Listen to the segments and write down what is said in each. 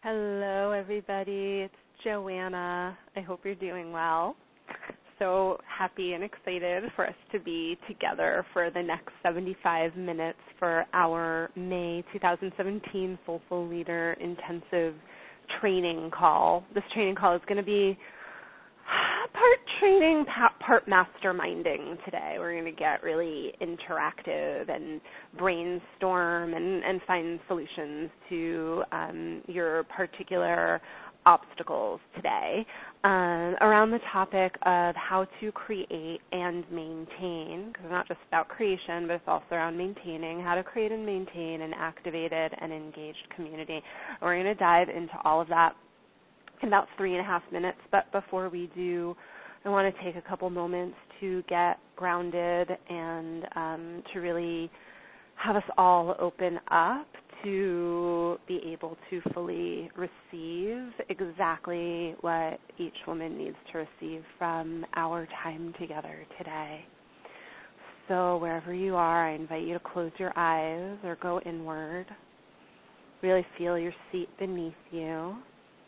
Hello, everybody. It's Joanna. I hope you're doing well. So happy and excited for us to be together for the next 75 minutes for our May 2017 Soulful Leader Intensive training call. This training call is going to be part training, part masterminding today. We're going to get really interactive and brainstorm and find solutions to your particular obstacles today around the topic of how to create and maintain, because it's not just about creation, but it's also around maintaining, how to create and maintain an activated and engaged community. We're going to dive into all of that in about 3.5 minutes, but before we do, I want to take a couple moments to get grounded and to really have us all open up to be able to fully receive exactly what each woman needs to receive from our time together today. So wherever you are, I invite you to close your eyes or go inward. Really feel your seat beneath you.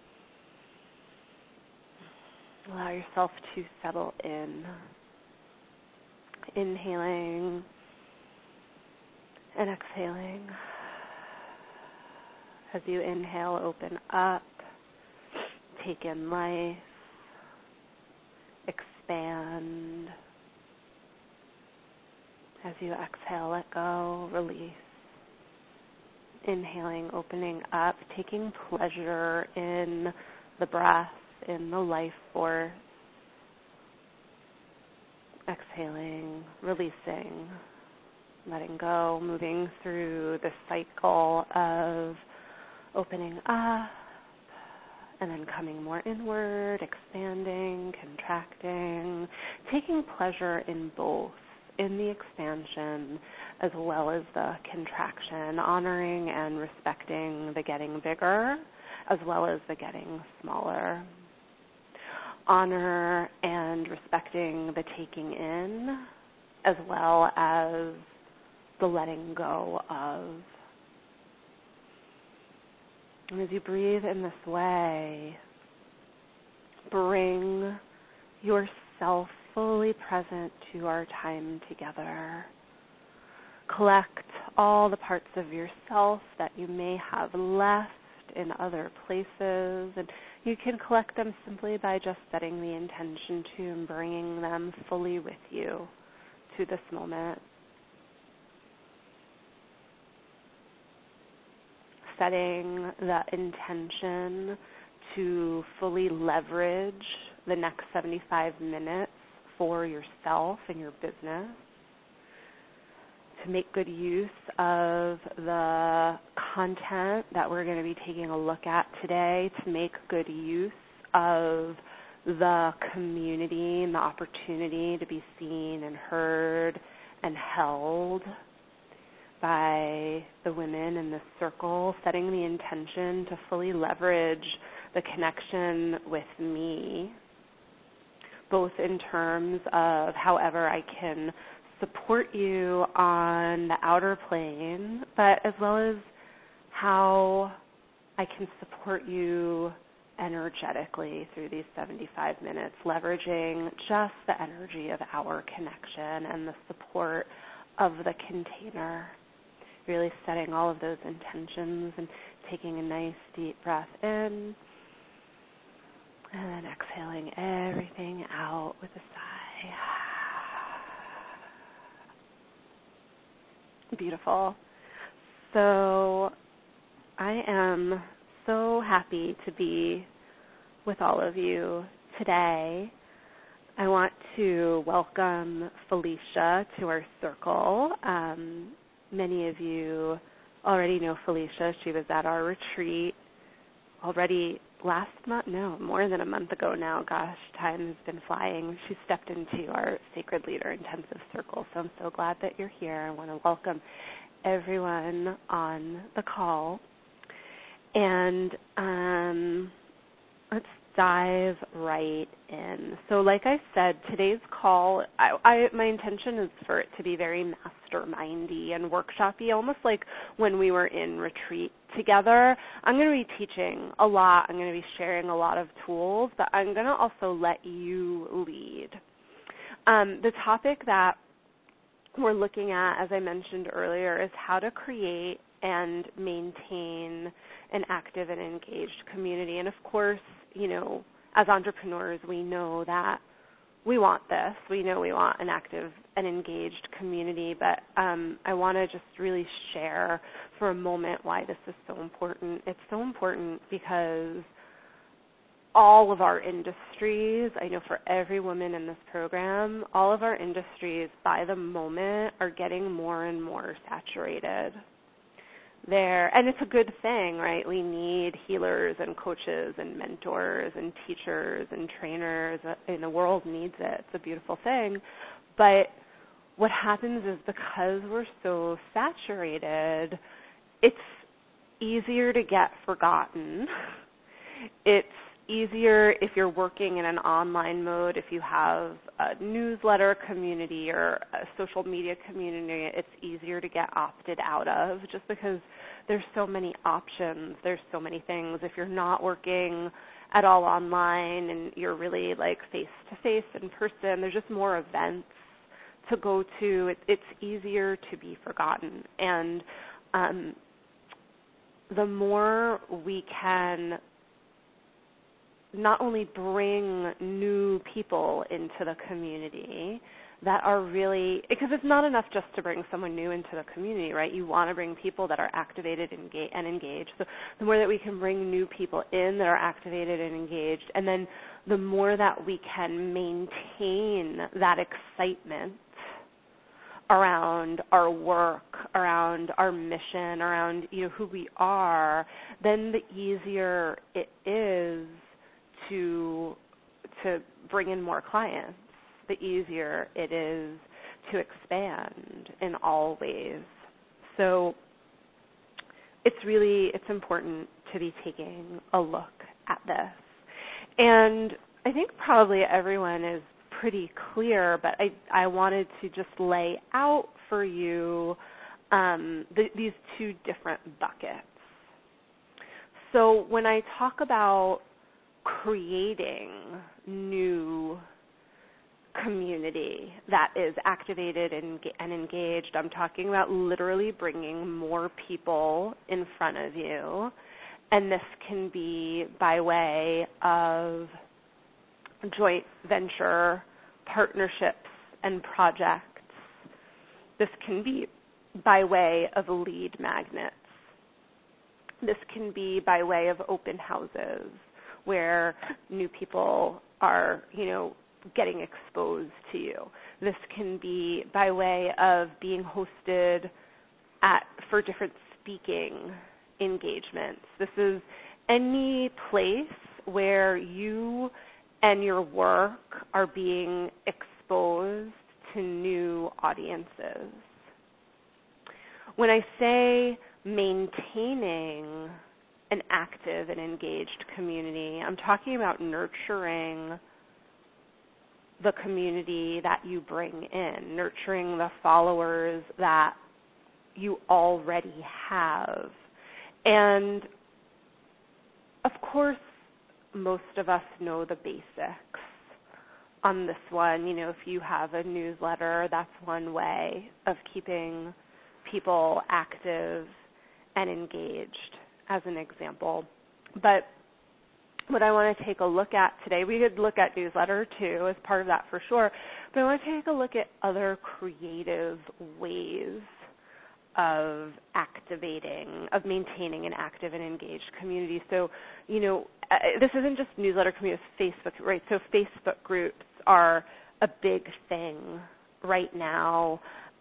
Allow yourself to settle in. Inhaling and exhaling. As you inhale, open up, take in life, expand. As you exhale, let go, release. Inhaling, opening up, taking pleasure in the breath, in the life force. Exhaling, releasing, letting go, moving through the cycle of opening up and then coming more inward, expanding, contracting, taking pleasure in both, in the expansion as well as the contraction, honoring and respecting the getting bigger as well as the getting smaller. Honor and respecting the taking in as well as the letting go of. And as you breathe in this way, bring yourself fully present to our time together. Collect all the parts of yourself that you may have left in other places, and you can collect them simply by just setting the intention to and bringing them fully with you to this moment. Setting the intention to fully leverage the next 75 minutes for yourself and your business, to make good use of the content that we're going to be taking a look at today, to make good use of the community and the opportunity to be seen and heard and held by the women in this circle, setting the intention to fully leverage the connection with me, both in terms of however I can support you on the outer plane, but as well as how I can support you energetically through these 75 minutes, leveraging just the energy of our connection and the support of the container. Really setting all of those intentions and taking a nice deep breath in and then exhaling everything out with a sigh. Beautiful. So I am so happy to be with all of you today. I want to welcome Felicia to our circle. Many of you already know Felicia. She was at our retreat already last month. No, more than a month ago now. Gosh, time has been flying. She stepped into our Sacred Leader Intensive Circle, so I'm so glad that you're here. I want to welcome everyone on the call. And let's dive right in. So like I said, today's call, my intention is for it to be very mastermindy and workshopy, almost like when we were in retreat together. I'm going to be teaching a lot. I'm going to be sharing a lot of tools, but I'm going to also let you lead. The topic that we're looking at, as I mentioned earlier, is how to create and maintain an active and engaged community. And of course, as entrepreneurs, we know that we want this. We know we want an active and engaged community, but I want to just really share for a moment why this is so important. It's so important because all of our industries, I know for every woman in this program, all of our industries by the moment are getting more and more saturated. And it's a good thing, right? We need healers and coaches and mentors and teachers and trainers, and the world needs it. It's a beautiful thing. But what happens is because we're so saturated, it's easier to get forgotten. It's easier if you're working in an online mode, if you have a newsletter community or a social media community, it's easier to get opted out of just because there's so many options, there's so many things. If you're not working at all online and you're really like face-to-face in person, there's just more events to go to. It's easier to be forgotten. And the more we can not only bring new people into the community that are really, because it's not enough just to bring someone new into the community, right? You want to bring people that are activated and engaged. So the more that we can bring new people in that are activated and engaged, and then the more that we can maintain that excitement around our work, around our mission, around who we are, then the easier it is to bring in more clients, the easier it is to expand in all ways. So it's important to be taking a look at this. And I think probably everyone is pretty clear, but I wanted to just lay out for you these two different buckets. So when I talk about creating new community that is activated and engaged, I'm talking about literally bringing more people in front of you. And this can be by way of joint venture partnerships and projects. This can be by way of lead magnets. This can be by way of open houses where new people are, getting exposed to you. This can be by way of being hosted for different speaking engagements. This is any place where you and your work are being exposed to new audiences. When I say maintaining an active and engaged community, I'm talking about nurturing the community that you bring in, nurturing the followers that you already have. And of course, most of us know the basics on this one. If you have a newsletter, that's one way of keeping people active and engaged, as an example. But what I want to take a look at today, we could look at newsletter too as part of that for sure, but I want to take a look at other creative ways of maintaining an active and engaged community. So, this isn't just newsletter community, it's Facebook, right? So Facebook groups are a big thing right now.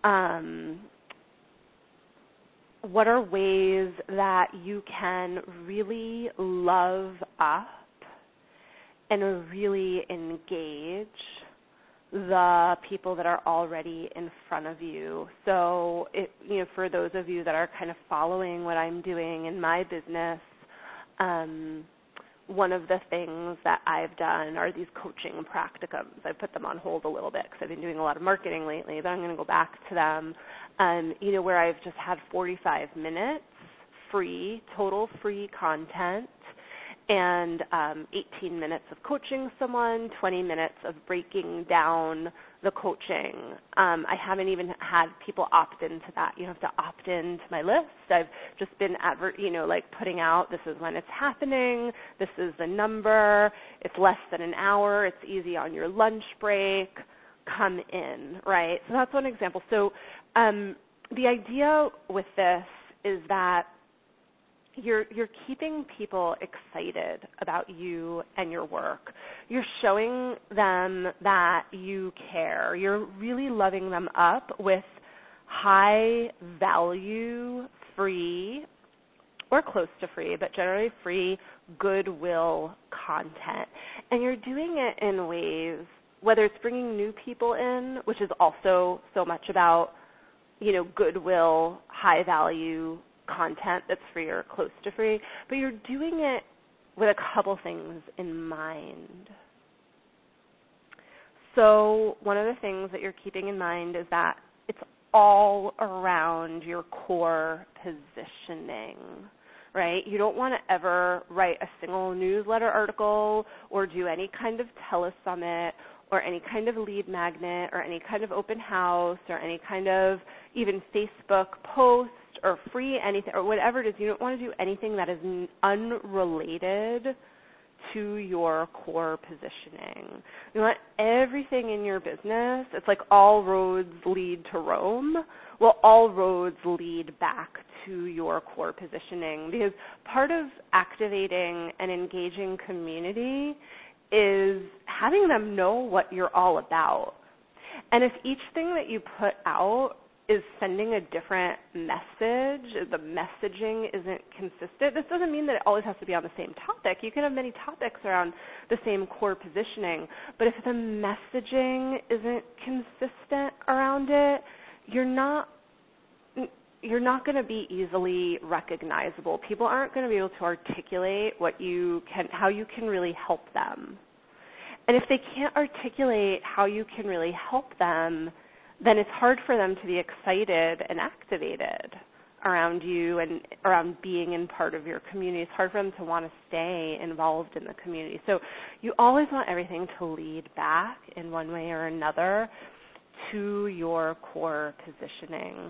What are ways that you can really love up and really engage the people that are already in front of you? So, for those of you that are kind of following what I'm doing in my business, one of the things that I've done are these coaching practicums. I put them on hold a little bit because I've been doing a lot of marketing lately, but I'm going to go back to them, where I've just had 45 minutes free, total free content, and 18 minutes of coaching someone, 20 minutes of breaking down the coaching. I haven't even had people opt into that. You have to opt into my list. I've just been putting out, this is when it's happening, this is the number, it's less than an hour, it's easy on your lunch break, come in, right? So that's one example. So the idea with this is that you're keeping people excited about you and your work. You're showing them that you care. You're really loving them up with high value, free, or close to free, but generally free goodwill content. And you're doing it in ways, whether it's bringing new people in, which is also so much about, goodwill, high value content that's free or close to free, but you're doing it with a couple things in mind. So one of the things that you're keeping in mind is that it's all around your core positioning, right? You don't want to ever write a single newsletter article or do any kind of telesummit or any kind of lead magnet or any kind of open house or any kind of even Facebook post or free anything or whatever it is. You don't want to do anything that is unrelated to your core positioning. You want everything in your business, it's like all roads lead to Rome. Well, all roads lead back to your core positioning, because part of activating and engaging community is having them know what you're all about. And if each thing that you put out is sending a different message, the messaging isn't consistent, this doesn't mean that it always has to be on the same topic. You can have many topics around the same core positioning, but if the messaging isn't consistent around it, you're not going to be easily recognizable. People aren't going to be able to articulate how you can really help them. And if they can't articulate how you can really help them, then it's hard for them to be excited and activated around you and around being in part of your community. It's hard for them to want to stay involved in the community. So you always want everything to lead back in one way or another to your core positioning.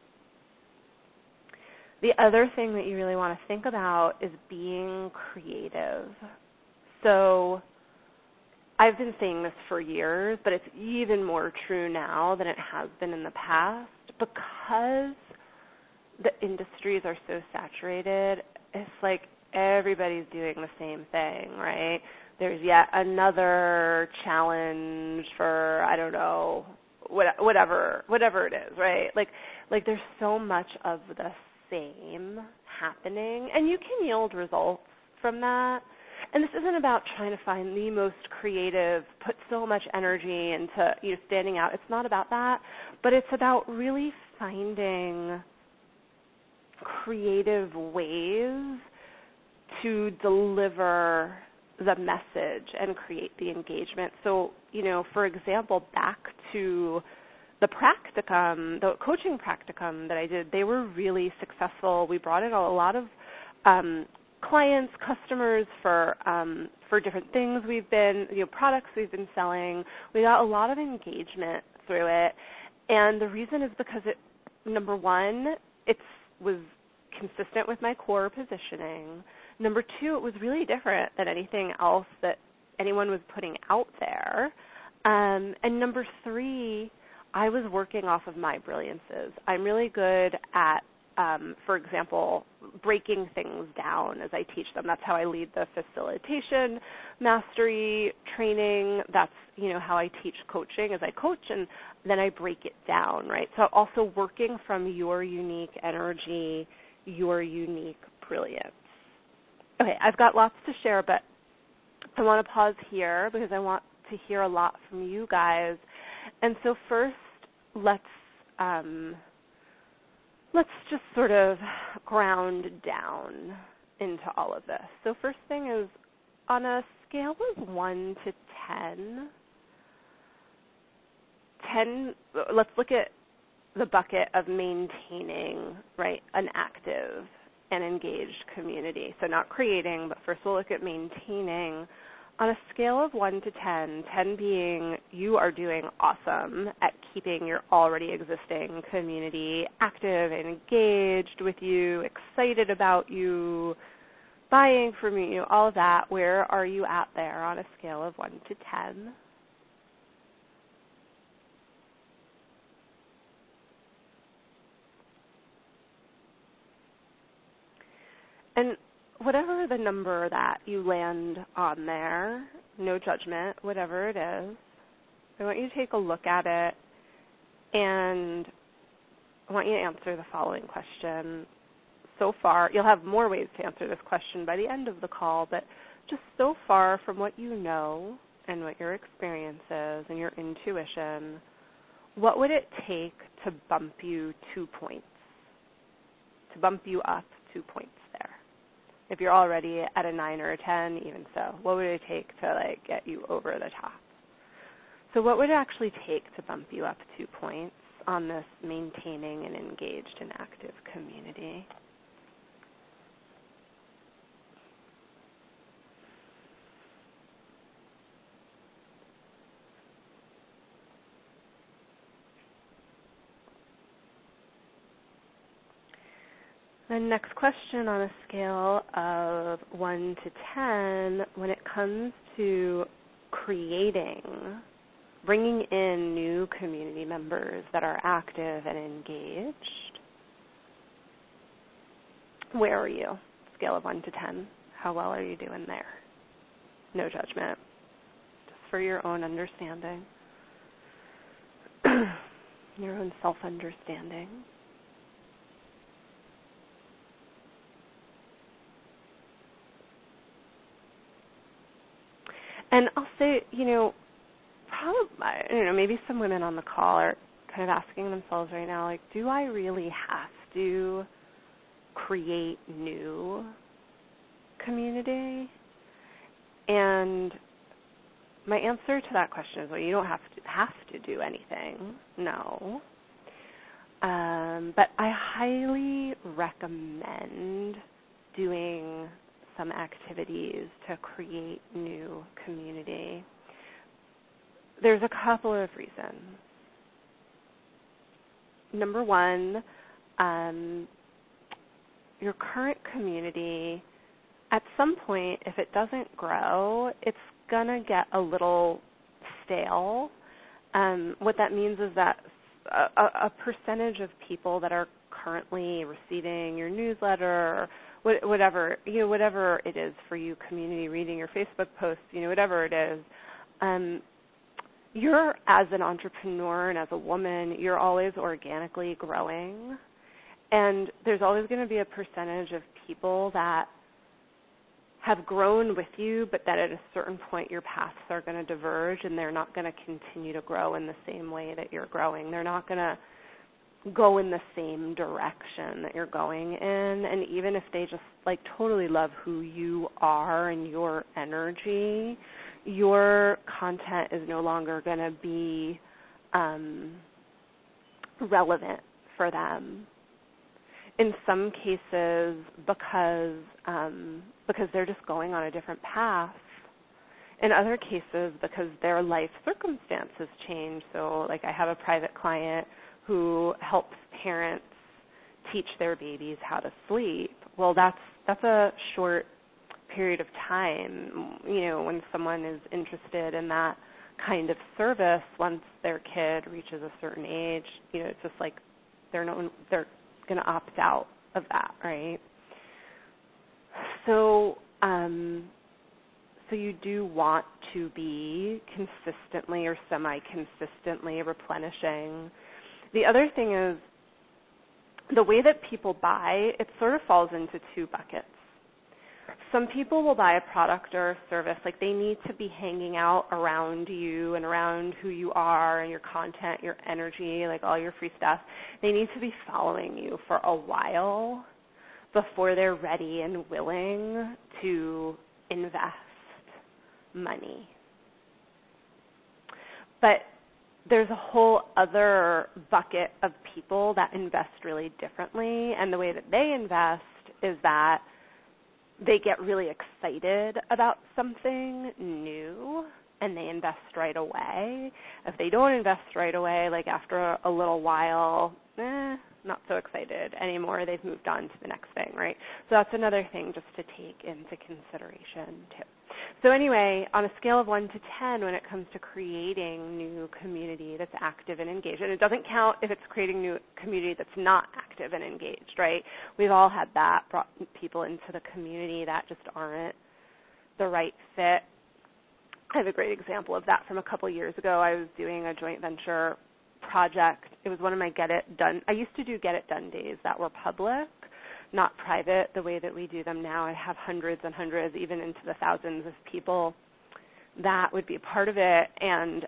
The other thing that you really want to think about is being creative. So I've been saying this for years, but it's even more true now than it has been in the past, because the industries are so saturated. It's like everybody's doing the same thing, right? There's yet another challenge for, I don't know, whatever it is, right? Like there's so much of the same happening, and you can yield results from that. And this isn't about trying to find the most creative, put so much energy into standing out. It's not about that, but it's about really finding creative ways to deliver the message and create the engagement. So, for example, back to the practicum, the coaching practicum that I did, they were really successful. We brought in a lot of clients, customers for different things products we've been selling. We got a lot of engagement through it, and the reason is because number one, it was consistent with my core positioning. Number two, it was really different than anything else that anyone was putting out there. And number three, I was working off of my brilliances. I'm really good at, for example, breaking things down as I teach them. That's how I lead the facilitation mastery training. That's, how I teach coaching, as I coach and then I break it down, right? So also working from your unique energy, your unique brilliance. Okay, I've got lots to share, but I want to pause here because I want to hear a lot from you guys. And so first, let's just sort of ground down into all of this. So first thing is, on a scale of 1 to 10, 10, let's look at the bucket of maintaining, right, an active and engaged community. So not creating, but first we'll look at maintaining. On a scale of 1 to 10, 10 being you are doing awesome at keeping your already existing community active and engaged with you, excited about you, buying from you, all of that. Where are you at there on a scale of 1 to 10? And whatever the number that you land on there, no judgment, whatever it is, I want you to take a look at it, and I want you to answer the following question. So far, you'll have more ways to answer this question by the end of the call, but just so far from what you know and what your experience is and your intuition, what would it take to bump you 2 points, to bump you up 2 points there? If you're already at a 9 or a 10, even so, what would it take to get you over the top? So what would it actually take to bump you up 2 points on this maintaining and engaged and active community? The next question on a scale of 1 to 10, when it comes to creating, bringing in new community members that are active and engaged, where are you? Scale of 1 to 10. How well are you doing there? No judgment. Just for your own understanding, your own self-understanding. And I'll say, maybe some women on the call are kind of asking themselves right now, do I really have to create new community? And my answer to that question is, well, you don't have to do anything, no. But I highly recommend doing some activities to create new community. There's a couple of reasons. Number one, your current community, at some point, if it doesn't grow, it's going to get a little stale. What that means is that a percentage of people that are currently receiving your newsletter, or whatever it is for you, community, reading your Facebook posts, whatever it is, you're, as an entrepreneur and as a woman, you're always organically growing. And there's always going to be a percentage of people that have grown with you, but that at a certain point your paths are going to diverge and they're not going to continue to grow in the same way that you're growing. They're not going to go in the same direction that you're going in. And even if they just totally love who you are and your energy, your content is no longer going to be relevant for them. In some cases, because they're just going on a different path. In other cases, because their life circumstances change. So, I have a private client who helps parents teach their babies how to sleep. Well, that's a short period of time. When someone is interested in that kind of service, once their kid reaches a certain age, it's just they're going to opt out of that, right? So you do want to be consistently or semi-consistently replenishing. The other thing is the way that people buy, it sort of falls into two buckets. Some people will buy a product or a service, they need to be hanging out around you and around who you are and your content, your energy, all your free stuff. They need to be following you for a while before they're ready and willing to invest money. But there's a whole other bucket of people that invest really differently, and the way that they invest is that they get really excited about something new and they invest right away. If they don't invest right away, like after a little while, not so excited anymore. They've moved on to the next thing, right? So that's another thing just to take into consideration too. So anyway, on a scale of 1 to 10, when it comes to creating new community that's active and engaged, and it doesn't count if it's creating new community that's not active and engaged, right? We've all had that, brought people into the community that just aren't the right fit. I have a great example of that from a couple years ago. I was doing a joint venture project. It was one of my Get It Done. I used to do Get It Done days that were public, not private the way that we do them now. I have hundreds and hundreds, even into the thousands of people that would be a part of it. And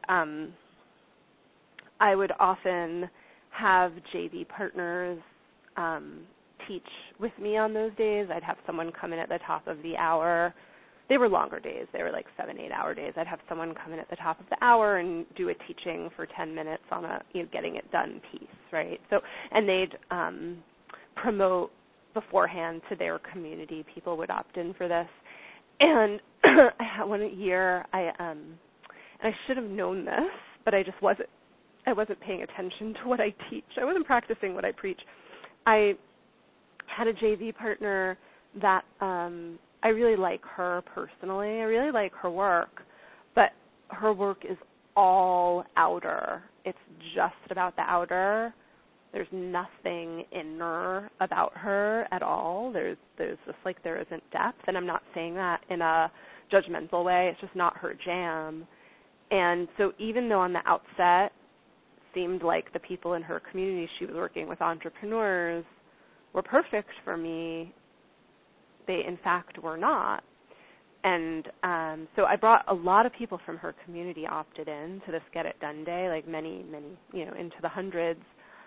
I would often have JV partners teach with me on those days. I'd have someone come in at the top of the hour. They were longer days. They were like 7-8 hour days. I'd have someone come in at the top of the hour and do a teaching for 10 minutes on a getting it done piece, right? So, and they'd promote beforehand to their community. People would opt in for this. And I had one year, and I should have known this, but I wasn't paying attention to what I teach. I wasn't practicing what I preach. I had a JV partner that I really like her personally. I really like her work, but her work is all outer. It's just about the outer. There's nothing inner about her at all. There's just like there isn't depth, and I'm not saying that in a judgmental way. It's just not her jam. And so even though on the outset seemed like the people in her community, she was working with entrepreneurs, were perfect for me, they in fact were not. And so I brought a lot of people from her community opted in to this Get It Done Day, like many, into the hundreds.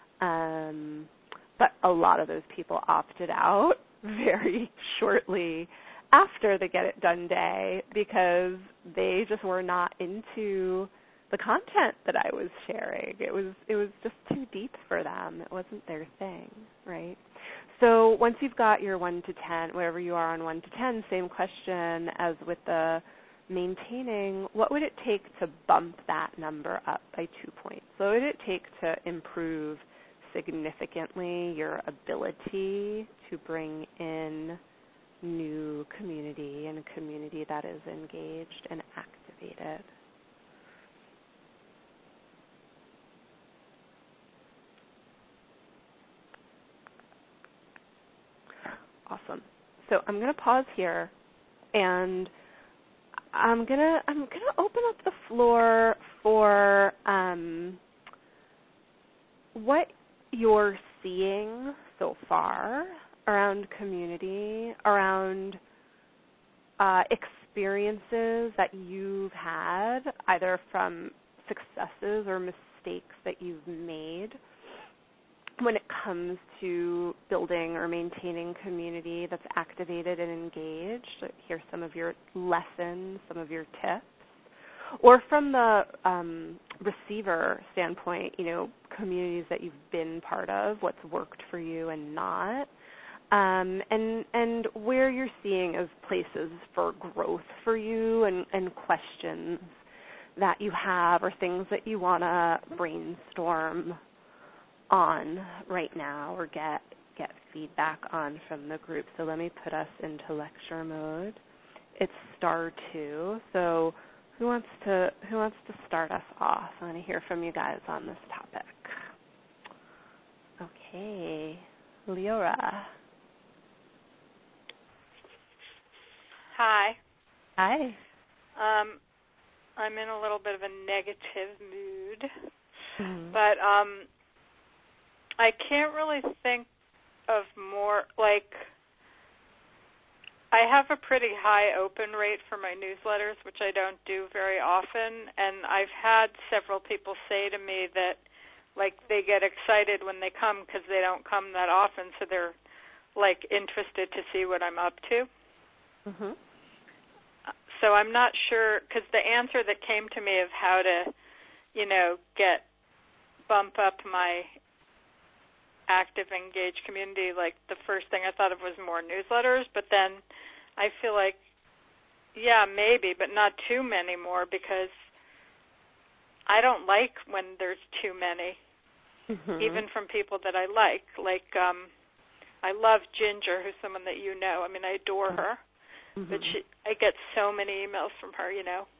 But a lot of those people opted out very shortly after the Get It Done Day because they just were not into the content that I was sharing. It was just too deep for them. It wasn't their thing, right? So once you've got your 1 to 10, wherever you are on 1 to 10, same question as with the maintaining, what would it take to bump that number up by 2 points? So what would it take to improve significantly your ability to bring in new community and a community that is engaged and activated? Awesome. So I'm going to pause here, and I'm gonna open up the floor for what you're seeing so far around community, around experiences that you've had, either from successes or mistakes that you've made when it comes to building or maintaining community that's activated and engaged. Here's some of your lessons, some of your tips. Or from the receiver standpoint, communities that you've been part of, what's worked for you and not, and where you're seeing as places for growth for you and questions that you have or things that you want to brainstorm on right now or get feedback on from the group. So let me put us into lecture mode. It's star 2. So who wants to start us off? I want to hear from you guys on this topic. Okay, Leora. Hi. Hi. I'm in a little bit of a negative mood, but I can't really think of more, I have a pretty high open rate for my newsletters, which I don't do very often, and I've had several people say to me that, they get excited when they come because they don't come that often, so they're, interested to see what I'm up to. Mm-hmm. So I'm not sure, because the answer that came to me of how to, bump up my active, engaged community, like the first thing I thought of was more newsletters, but then I feel like, yeah, maybe, but not too many more, because I don't like when there's too many, even from people that I like. Like, I love Ginger, who's someone that you know. I mean, I adore her, but I get so many emails from her,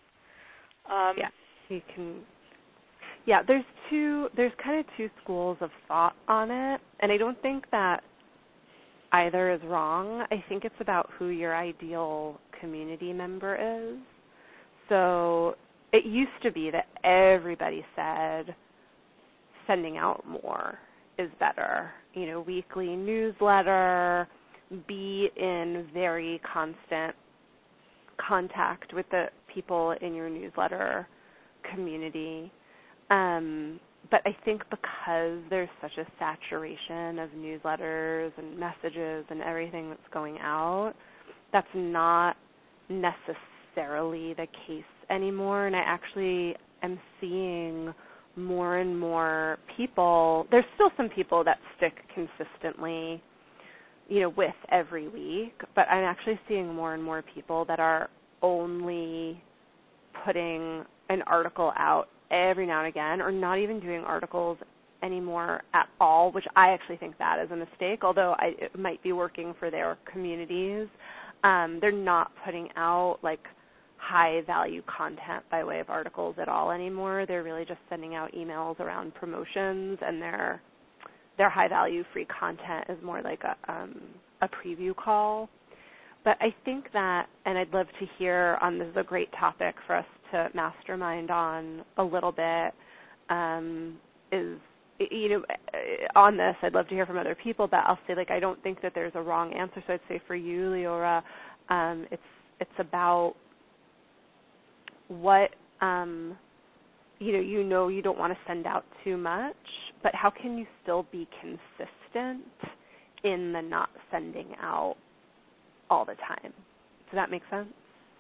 Yeah, you can. Yeah, there's kind of two schools of thought on it, and I don't think that either is wrong. I think it's about who your ideal community member is. So it used to be that everybody said sending out more is better. Weekly newsletter, be in very constant contact with the people in your newsletter community. But I think because there's such a saturation of newsletters and messages and everything that's going out, that's not necessarily the case anymore. And I actually am seeing more and more people. There's still some people that stick consistently, with every week, but I'm actually seeing more and more people that are only putting an article out every now and again, or not even doing articles anymore at all, which I actually think that is a mistake, although it might be working for their communities. They're not putting out like high-value content by way of articles at all anymore. They're really just sending out emails around promotions, and their high-value free content is more like a preview call. But I think that, and I'd love to hear on, this is a great topic for us to mastermind on a little bit, is, on this, I'd love to hear from other people, but I'll say, I don't think that there's a wrong answer. So I'd say for you, Leora, it's about what, you don't want to send out too much, but how can you still be consistent in the not sending out all the time? Does that make sense?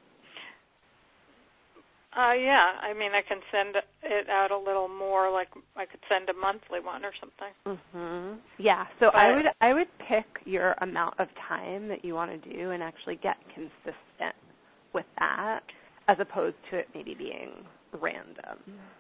Yeah. I mean, I can send it out a little more, like I could send a monthly one or something. Yeah. So I would pick your amount of time that you want to do and actually get consistent with that, as opposed to it maybe being random.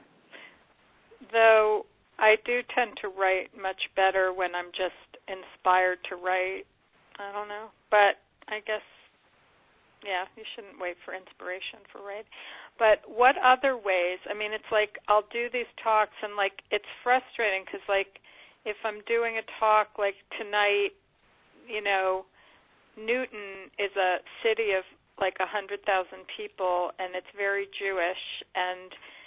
Though I do tend to write much better when I'm just inspired to write. I don't know. But I guess, yeah, you shouldn't wait for inspiration for writing. But what other ways? I mean, it's like I'll do these talks, and, it's frustrating because, if I'm doing a talk, tonight, Newton is a city of, 100,000 people, and it's very Jewish, and,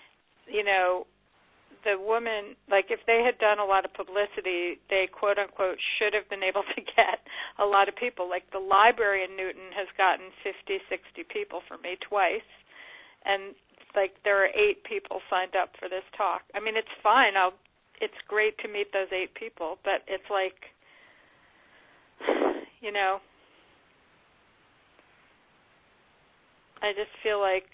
the woman, if they had done a lot of publicity, they, quote-unquote, should have been able to get a lot of people. The library in Newton has gotten 50, 60 people for me twice, and, there are 8 people signed up for this talk. I mean, it's fine. It's great to meet those 8 people, but it's I just feel like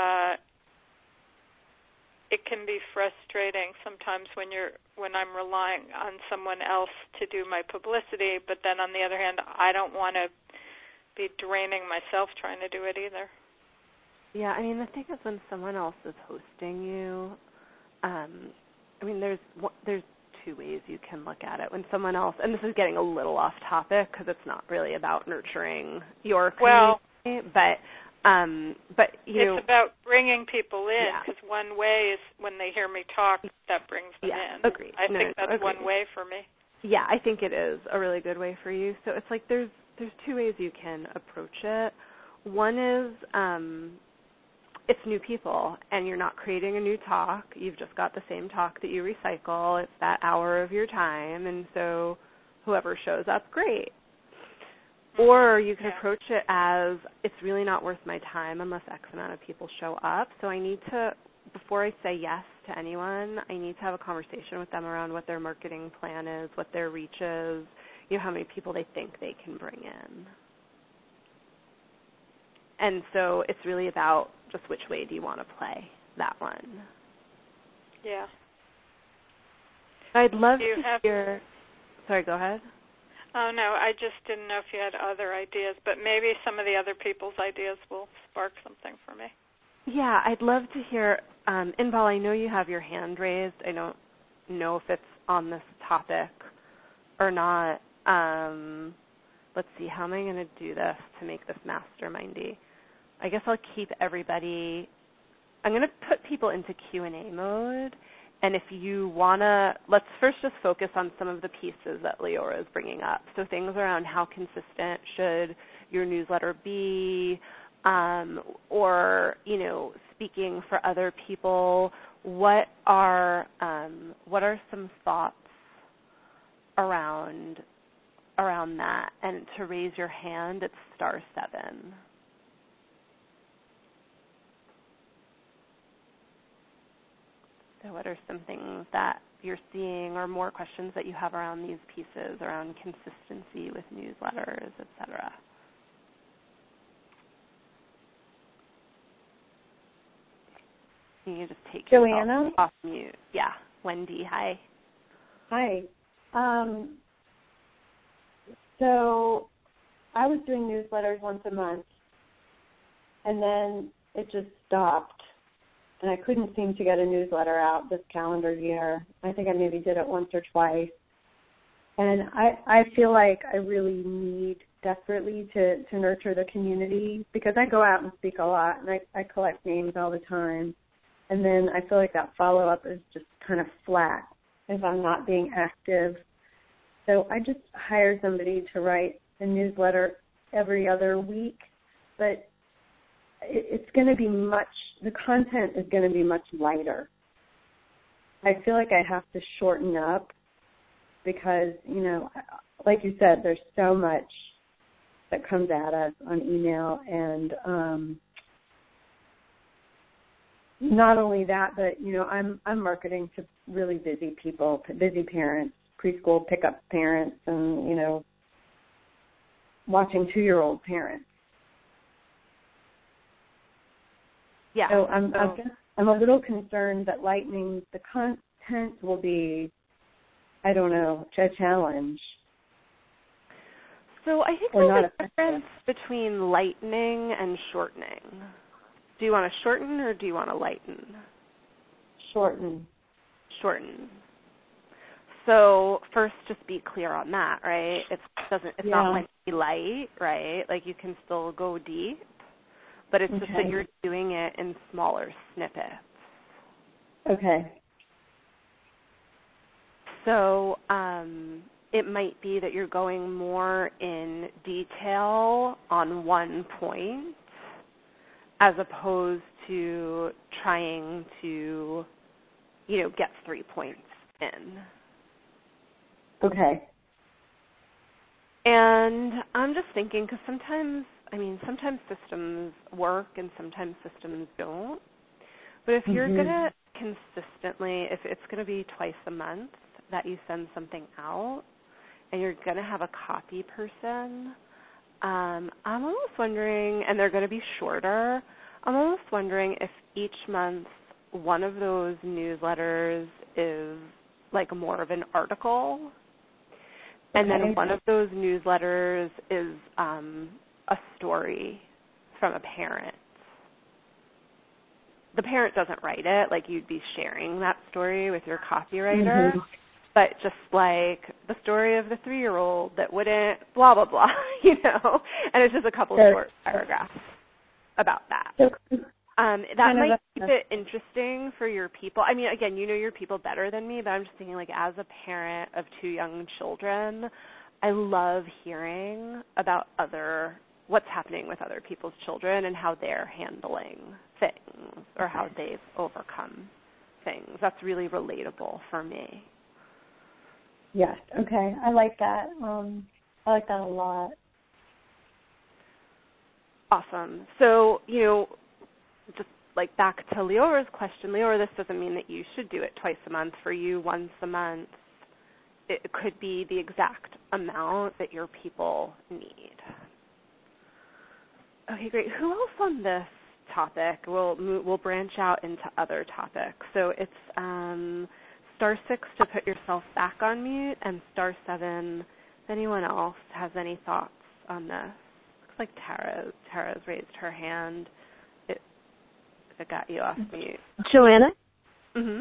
it can be frustrating sometimes when I'm relying on someone else to do my publicity, but then on the other hand, I don't want to be draining myself trying to do it either. Yeah, I mean, the thing is, when someone else is hosting you, there's 2 ways you can look at it. When someone else, and this is getting a little off topic because it's not really about nurturing your community, but it's about bringing people in, because one way is when they hear me talk, that brings them in. Agreed. I think that's one way for me. Yeah, I think it is a really good way for you. So it's there's 2 ways you can approach it. One is it's new people, and you're not creating a new talk. You've just got the same talk that you recycle. It's that hour of your time, and so whoever shows up, great. Or you can approach it as, it's really not worth my time unless X amount of people show up. So I need to, before I say yes to anyone, I need to have a conversation with them around what their marketing plan is, what their reach is, how many people they think they can bring in. And so it's really about just which way do you want to play that one. Yeah. I'd love to hear. Sorry, go ahead. Oh, no, I just didn't know if you had other ideas, but maybe some of the other people's ideas will spark something for me. Yeah, I'd love to hear. Inbal, I know you have your hand raised. I don't know if it's on this topic or not. Let's see, how am I going to do this to make this mastermindy? I guess I'll keep everybody. I'm going to put people into Q&A mode. And if you want to, let's first just focus on some of the pieces that Leora is bringing up. So things around how consistent should your newsletter be, or, speaking for other people, what are some thoughts around that? And to raise your hand, it's *7. So what are some things that you're seeing or more questions that you have around these pieces, around consistency with newsletters, et cetera? You can just take Joanna? yourself off mute. Yeah. Wendy, hi. Hi. So I was doing newsletters once a month, and then it just stopped. And I couldn't seem to get a newsletter out this calendar year. I think I maybe did it once or twice. And I feel like I really need desperately to nurture the community, because I go out and speak a lot, and I collect names all the time. And then I feel like that follow-up is just kind of flat if I'm not being active. So I just hired somebody to write a newsletter every other week, but it's going to be the content is going to be much lighter. I feel like I have to shorten up because, like you said, there's so much that comes at us on email, and not only that, but, I'm marketing to really busy people, busy parents, preschool pickup parents, and, watching 2-year-old parents. Yeah. So I'm a little concerned that lightening the content will be, I don't know, a challenge. So I think there's a difference between lightening and shortening. Do you want to shorten or do you want to lighten? Shorten. Shorten. So first, just be clear on that, right? It's not meant to be light, right? Like you can still go deep. But it's just that you're doing it in smaller snippets. Okay. So it might be that you're going more in detail on one point as opposed to trying to, get 3 points in. Okay. And I'm just thinking, because sometimes systems work and sometimes systems don't. But if you're going to consistently, if it's going to be twice a month that you send something out and you're going to have a copy person, I'm almost wondering, and they're going to be shorter, I'm almost wondering if each month one of those newsletters is like more of an article, and then one of those newsletters is a story from a parent. The parent doesn't write it, like you'd be sharing that story with your copywriter, but just like the story of the 3-year-old that wouldn't blah, blah, blah, and it's just a couple short paragraphs about that. That might keep it interesting for your people. I mean, again, you know your people better than me, but I'm just thinking, like, as a parent of 2 young children, I love hearing about what's happening with other people's children and how they're handling things or how they've overcome things. That's really relatable for me. Yes. Okay. I like that. I like that a lot. Awesome. So, just like back to Leora's question, Leora, this doesn't mean that you should do it twice a month. For you, once a month, it could be the exact amount that your people need. Okay, great. Who else on this topic? We'll branch out into other topics. So it's *6 to put yourself back on mute, and *7. If anyone else has any thoughts on this, looks like Tara's raised her hand. It got you off mute. Joanna? Mm-hmm.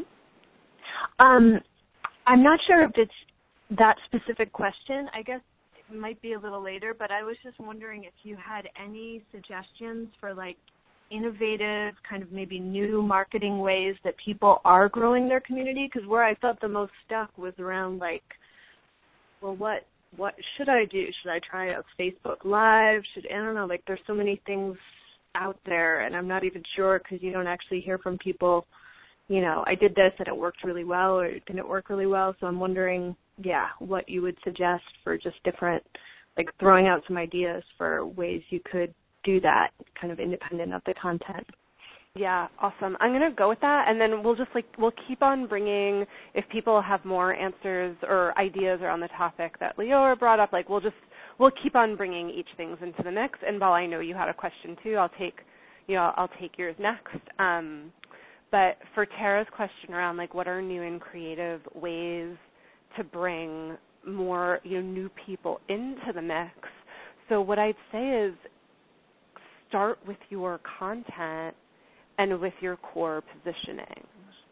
I'm not sure if it's that specific question. I guess it might be a little later, but I was just wondering if you had any suggestions for, like, innovative, kind of maybe new marketing ways that people are growing their community, because where I felt the most stuck was around, like, well, what should I do? Should I try a Facebook Live? I don't know, like, there's so many things out there, and I'm not even sure because you don't actually hear from people, you know, I did this and it worked really well or it didn't work really well, so I'm wondering, what you would suggest for just different, like, throwing out some ideas for ways you could do that, kind of independent of the content. Yeah, awesome. I'm going to go with that, and then we'll keep on bringing, if people have more answers or ideas around the topic that Leora brought up, like, we'll keep on bringing each things into the mix, and while I know you had a question too, I'll take yours next. But for Tara's question around, like, what are new and creative ways to bring more, new people into the mix, so what I'd say is start with your content and with your core positioning.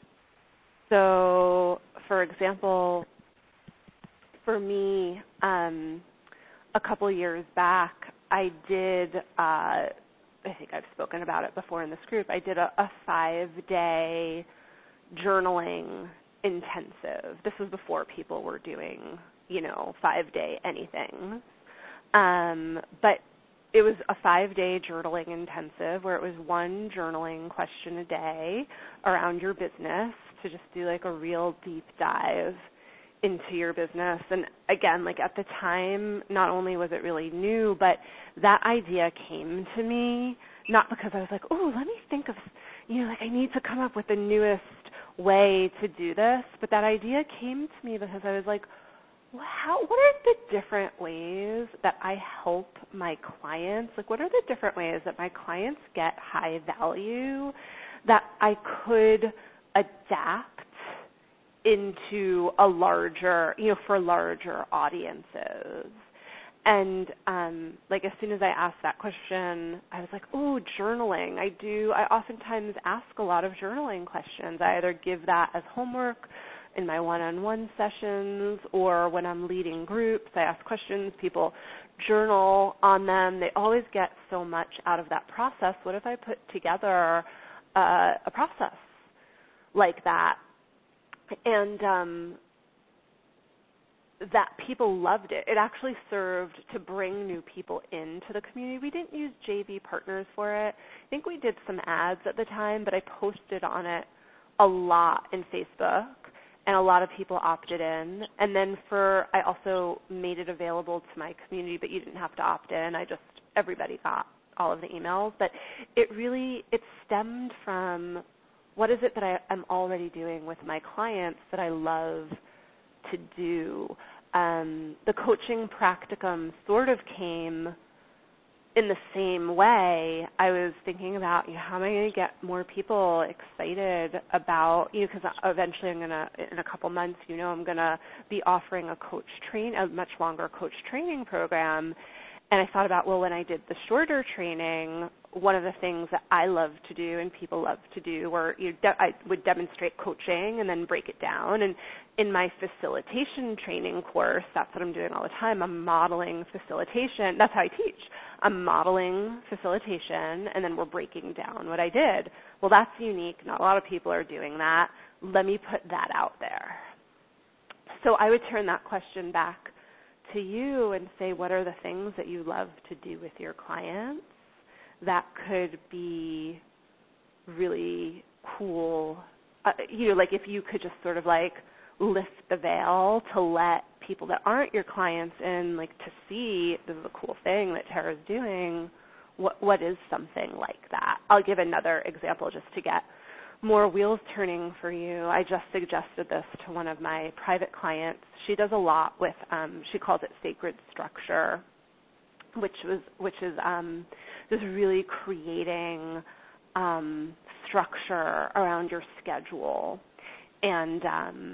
So, for example, for me, a couple years back, I did, I think I've spoken about it before in this group, I did a 5-day journaling intensive. This was before people were doing, 5-day anything. But it was a 5-day journaling intensive where it was one journaling question a day around your business to just do, like, a real deep dive into your business. And again, like, at the time, not only was it really new, but that idea came to me not because I was like, oh, let me think of, I need to come up with the newest way to do this, but that idea came to me because I was like, what are the different ways that I help my clients? Like, what are the different ways that my clients get high value that I could adapt into a larger, for larger audiences? And, like, as soon as I asked that question, I was like, oh, journaling. I oftentimes ask a lot of journaling questions. I either give that as homework in my one-on-one sessions, or when I'm leading groups, I ask questions, people journal on them. They always get so much out of that process. What if I put together a process like that? And that people loved it. It actually served to bring new people into the community. We didn't use JV partners for it. I think we did some ads at the time, but I posted on it a lot in Facebook, and a lot of people opted in. And then I also made it available to my community, but you didn't have to opt in. Everybody got all of the emails. But it stemmed from, what is it that I'm already doing with my clients that I love to do? The coaching practicum sort of came in the same way. I was thinking about, how am I going to get more people excited about, because eventually I'm going to, in a couple months, I'm going to be offering a much longer coach training program. And I thought about, well, when I did the shorter training, one of the things that I love to do and people love to do were I would demonstrate coaching and then break it down. And in my facilitation training course, that's what I'm doing all the time. I'm modeling facilitation. That's how I teach. I'm modeling facilitation, and then we're breaking down what I did. Well, that's unique. Not a lot of people are doing that. Let me put that out there. So I would turn that question back to you and say, what are the things that you love to do with your clients that could be really cool? Like, if you could just sort of like lift the veil to let people that aren't your clients in, like, to see this is a cool thing that Tara's doing, what is something like that? I'll give another example just to get more wheels turning for you. I just suggested this to one of my private clients. She does a lot with, she calls it sacred structure, which is just really creating structure around your schedule. And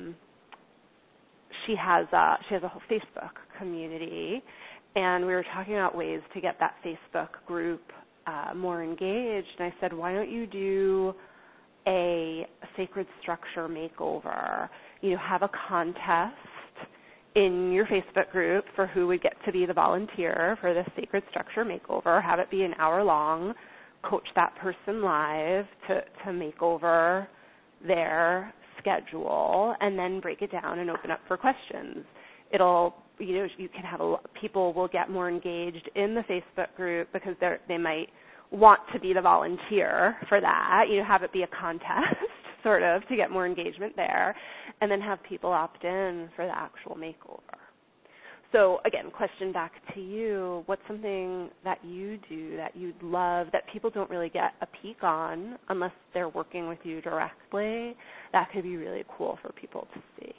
she has a whole Facebook community, and we were talking about ways to get that Facebook group more engaged. And I said, why don't you do a sacred structure makeover? Have a contest in your Facebook group for who would get to be the volunteer for the sacred structure makeover. Have it be an hour long. Coach that person live to make over their schedule, and then break it down and open up for questions. It'll, you can have people will get more engaged in the Facebook group because they might want to be the volunteer for that. Have it be a contest sort of to get more engagement there, and then have people opt in for the actual makeover. So again, question back to you, what's something that you do that you'd love that people don't really get a peek on unless they're working with you directly that could be really cool for people to see?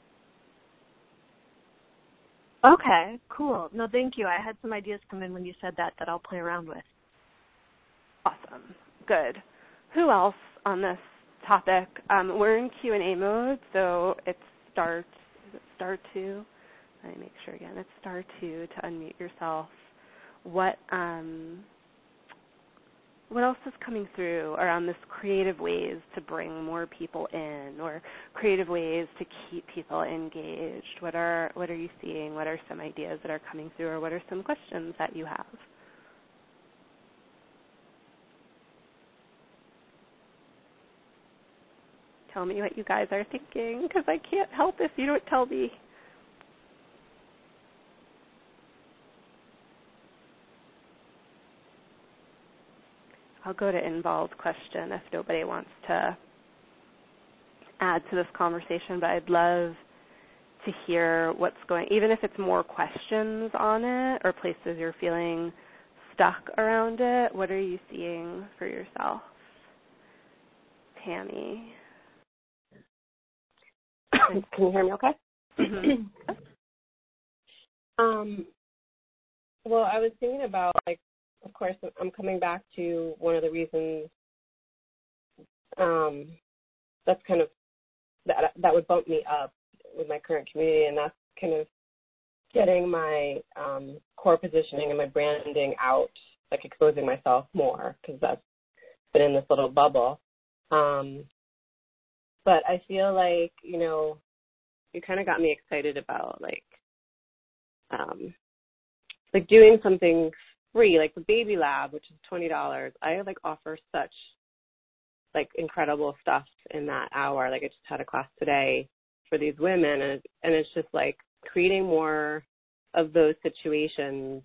Okay, cool. No, thank you. I had some ideas come in when you said that I'll play around with. Awesome. Good. Who else on this topic? We're in Q&A mode, so it's star 2? Let me make sure again. It's star 2 to unmute yourself. What else is coming through around this creative ways to bring more people in, or creative ways to keep people engaged? What are you seeing? What are some ideas that are coming through, or what are some questions that you have? Tell me what you guys are thinking, because I can't help if you don't tell me. I'll go to involved question if nobody wants to add to this conversation, but I'd love to hear what's going, even if it's more questions on it or places you're feeling stuck around it. What are you seeing for yourself? Tammy. Can you hear me okay? Mm-hmm. Well, I was thinking about, of course, I'm coming back to one of the reasons that's kind of, that would bump me up with my current community, and that's kind of getting my core positioning and my branding out, exposing myself more, because that's been in this little bubble. But I feel like, you kind of got me excited about, doing something free, like the Baby Lab, which is $20. I, offer such, incredible stuff in that hour. I just had a class today for these women, and it's just, creating more of those situations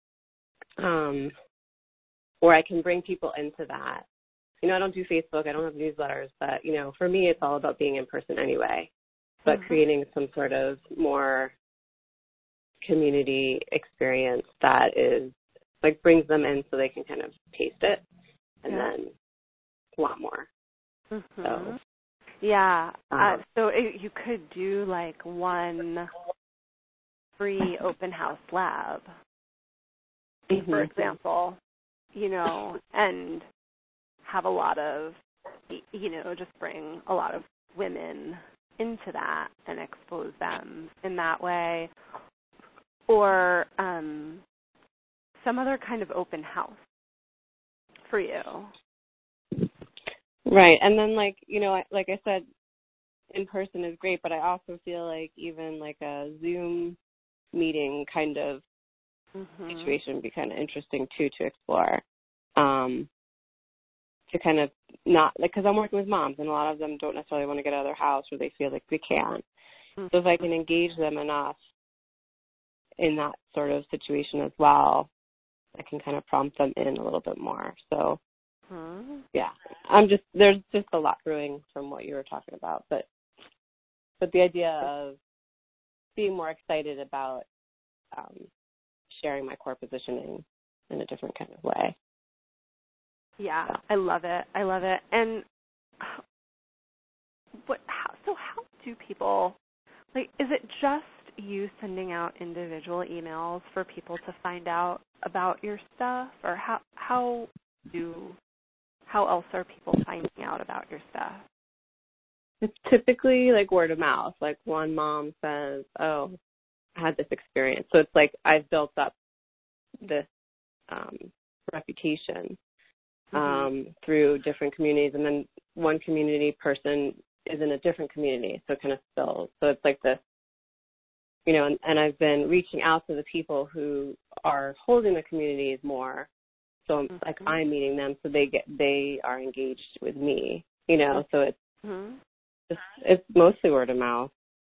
where I can bring people into that. I don't do Facebook, I don't have newsletters, but, for me it's all about being in person anyway, but creating some sort of more community experience that is, brings them in so they can kind of taste it and then want more. Mm-hmm. So, yeah, you could do, one free open house lab, for example, and have a lot of, just bring a lot of women into that and expose them in that way, or some other kind of open house for you. Right, and then, like I said, in person is great, but I also feel like even, a Zoom meeting kind of situation would be kind of interesting, too, to explore. To kind of not, because I'm working with moms, and a lot of them don't necessarily want to get out of their house, or they feel like they can't. So if I can engage them enough in that sort of situation as well, I can kind of prompt them in a little bit more. So, yeah, there's just a lot brewing from what you were talking about, but the idea of being more excited about sharing my core positioning in a different kind of way. Yeah, I love it. And how do people, is it just you sending out individual emails for people to find out about your stuff, or how else are people finding out about your stuff? It's typically like word of mouth. Like one mom says, "Oh, I had this experience." So it's like I've built up this reputation through different communities, and then one community person is in a different community, so it kind of spills. So it's like this, and I've been reaching out to the people who are holding the communities more. So like I'm meeting them, so they are engaged with me, So it's mostly word of mouth.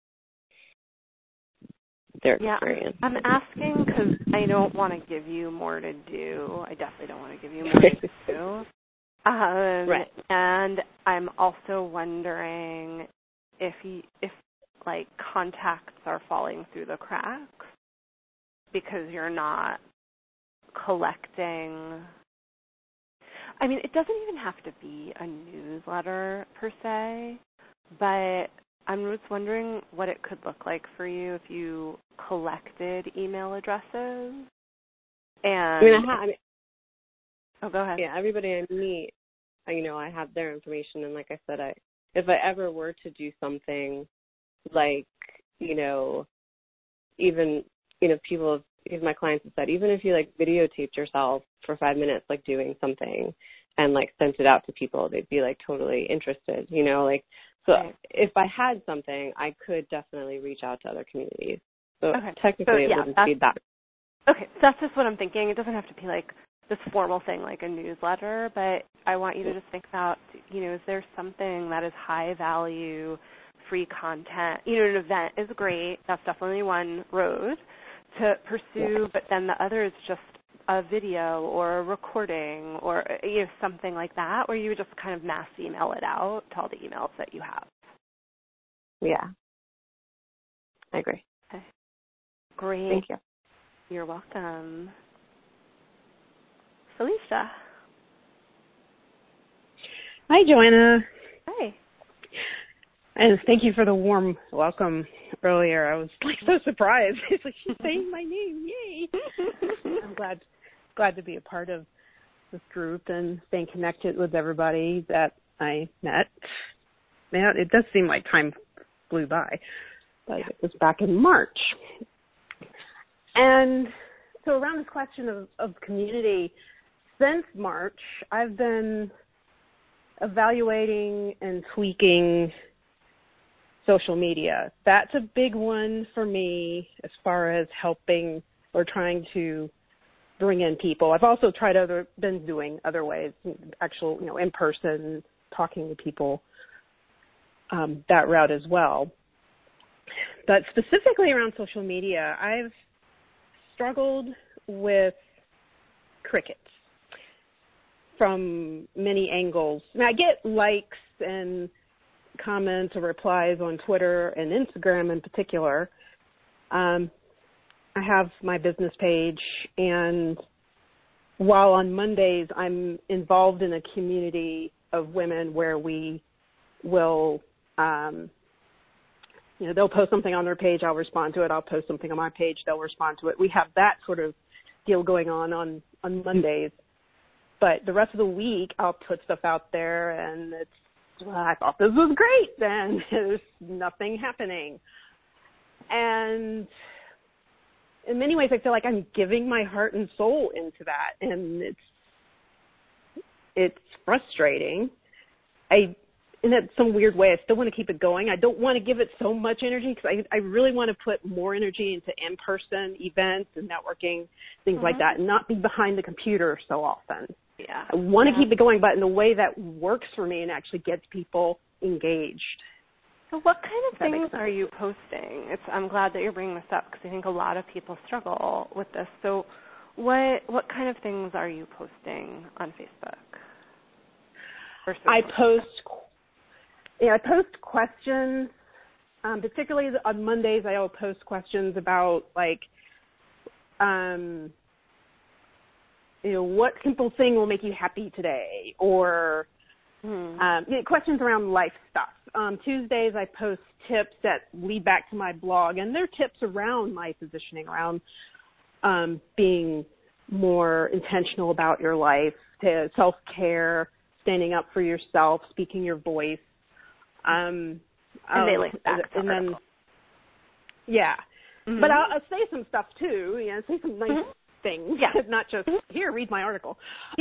Their experience. I'm asking because I don't want to give you more to do. I definitely don't want to give you more to do. Right. And I'm also wondering if like contacts are falling through the cracks because you're not collecting. I mean, it doesn't even have to be a newsletter per se, but I'm just wondering what it could look like for you if you collected email addresses. And oh, go ahead. Yeah, everybody I meet, I have their information, and like I said, if I ever were to do something like, even my clients have said, even if you like videotaped yourself for 5 minutes, like doing something, and like sent it out to people, they'd be like totally interested, So if I had something, I could definitely reach out to other communities. So technically it wouldn't be that. Okay, so that's just what I'm thinking. It doesn't have to be like this formal thing like a newsletter, but I want you to just think about, is there something that is high value, free content? An event is great. That's definitely one road to pursue, but then the other is just a video or a recording or something like that, where you would just kind of mass email it out to all the emails that you have. Yeah, I agree. Okay. Great. Thank you. You're welcome. Felicia. Hi, Joanna. Hi. And thank you for the warm welcome earlier. I was like so surprised. It's like she's saying my name. Yay. I'm glad to be a part of this group and staying connected with everybody that I met. Man, it does seem like time flew by, but it was back in March. And so around this question of community, since March, I've been evaluating and tweaking social media. That's a big one for me as far as helping or trying to bring in people. I've also been doing other ways, actual, in person, talking to people, that route as well. But specifically around social media, I've struggled with crickets from many angles. Now, I get likes and comments or replies on Twitter and Instagram in particular. I have my business page, and while on Mondays I'm involved in a community of women where we will, they'll post something on their page, I'll respond to it. I'll post something on my page, they'll respond to it. We have that sort of deal going on Mondays. But the rest of the week, I'll put stuff out there, and I thought this was great, and there's nothing happening. And in many ways, I feel like I'm giving my heart and soul into that, and it's frustrating. In some weird way, I still want to keep it going. I don't want to give it so much energy because I really want to put more energy into in-person events and networking, things like that, and not be behind the computer so often. Yeah. I want to keep it going, but in a way that works for me and actually gets people engaged. So what kind of things are you posting? I'm glad that you're bringing this up because I think a lot of people struggle with this. So what kind of things are you posting on Facebook? I post questions, particularly on Mondays. I'll post questions about what simple thing will make you happy today, or questions around life stuff. Tuesdays I post tips that lead back to my blog, and they're tips around my positioning, around being more intentional about your life, to self-care, standing up for yourself, speaking your voice. And they link back to articles. Yeah. Mm-hmm. But I'll say some stuff too, say some nice things, not just, here, read my article.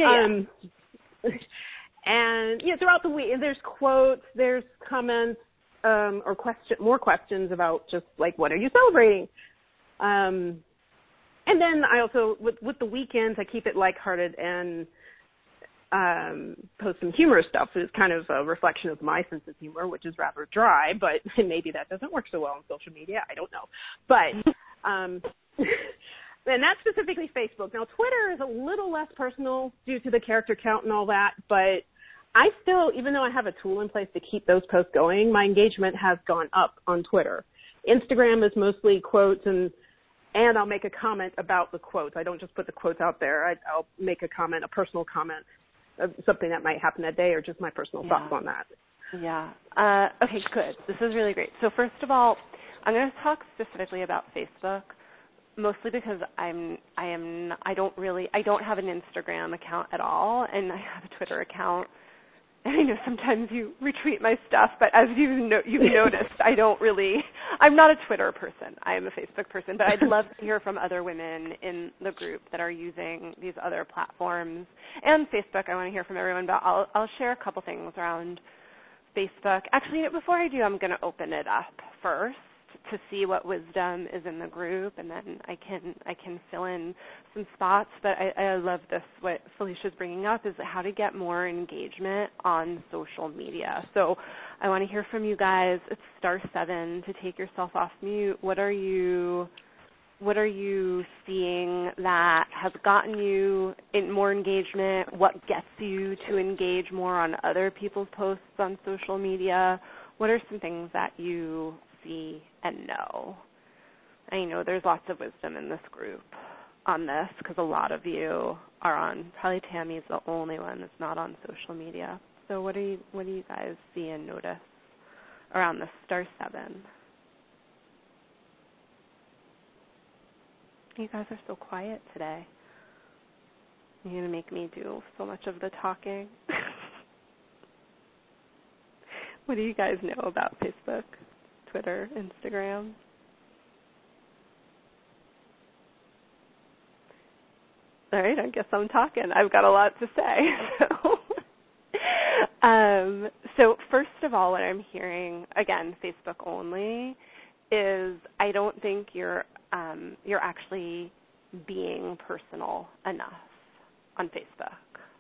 And throughout the week, there's quotes, there's comments, or more questions about just like, what are you celebrating? And then I also, with the weekends, I keep it lighthearted and post some humorous stuff. It's kind of a reflection of my sense of humor, which is rather dry, but maybe that doesn't work so well on social media. I don't know. But, and that's specifically Facebook. Now, Twitter is a little less personal due to the character count and all that, but I still, even though I have a tool in place to keep those posts going, my engagement has gone up on Twitter. Instagram is mostly quotes, and I'll make a comment about the quotes. I don't just put the quotes out there. I'll make a comment, a personal comment, of something that might happen that day, or just my personal thoughts on that. Yeah. Okay, good. This is really great. So first of all, I'm going to talk specifically about Facebook, mostly because I don't have an Instagram account at all, and I have a Twitter account. And I know sometimes you retweet my stuff, but as you've noticed, I'm not a Twitter person. I am a Facebook person, but I'd love to hear from other women in the group that are using these other platforms. And Facebook, I want to hear from everyone, but I'll share a couple things around Facebook. Actually, before I do, I'm going to open it up first to see what wisdom is in the group, and then I can fill in some spots. But I love this, what Felicia's bringing up, is how to get more engagement on social media. So I want to hear from you guys. It's *7 to take yourself off mute. What are you seeing that has gotten you in more engagement? What gets you to engage more on other people's posts on social media? What are some things that you see and know? I know there's lots of wisdom in this group on this, because a lot of you are on. Probably Tammy's the only one that's not on social media. So what do you guys see and notice around the *7? You guys are so quiet today. You're going to make me do so much of the talking. What do you guys know about Facebook, Twitter, Instagram? All right, I guess I'm talking. I've got a lot to say. So first of all, what I'm hearing, again, Facebook only, is I don't think you're actually being personal enough on Facebook.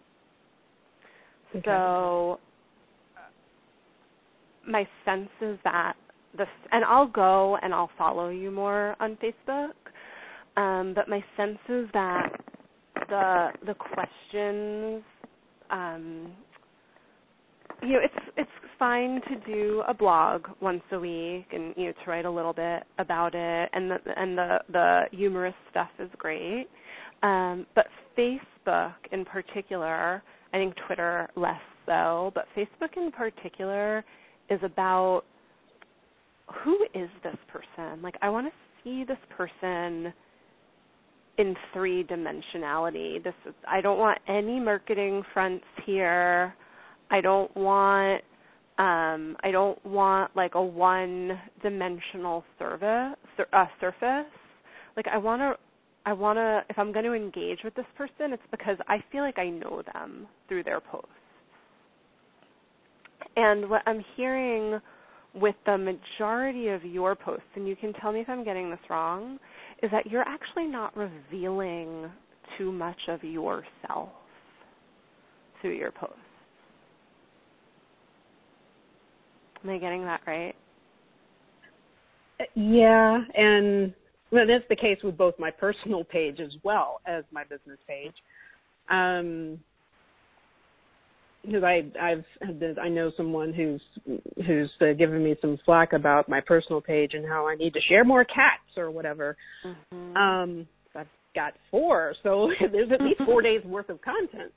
Okay. So my sense is that and I'll go and I'll follow you more on Facebook, but my sense is that the questions, it's fine to do a blog once a week and to write a little bit about it, and the humorous stuff is great, but Facebook in particular, I think Twitter less so, but Facebook in particular is about, who is this person? Like, I want to see this person in 3-dimensionality. I don't want any marketing fronts here. I don't want like a one-dimensional surface. Like, I want to, if I'm going to engage with this person, it's because I feel like I know them through their posts. And what I'm hearing with the majority of your posts, and you can tell me if I'm getting this wrong, is that you're actually not revealing too much of yourself through your posts. Am I getting that right? Yeah, and that's the case with both my personal page as well as my business page. Because I know someone who's given me some flack about my personal page and how I need to share more cats or whatever. Mm-hmm. I've got 4, so there's at least 4 days worth of content.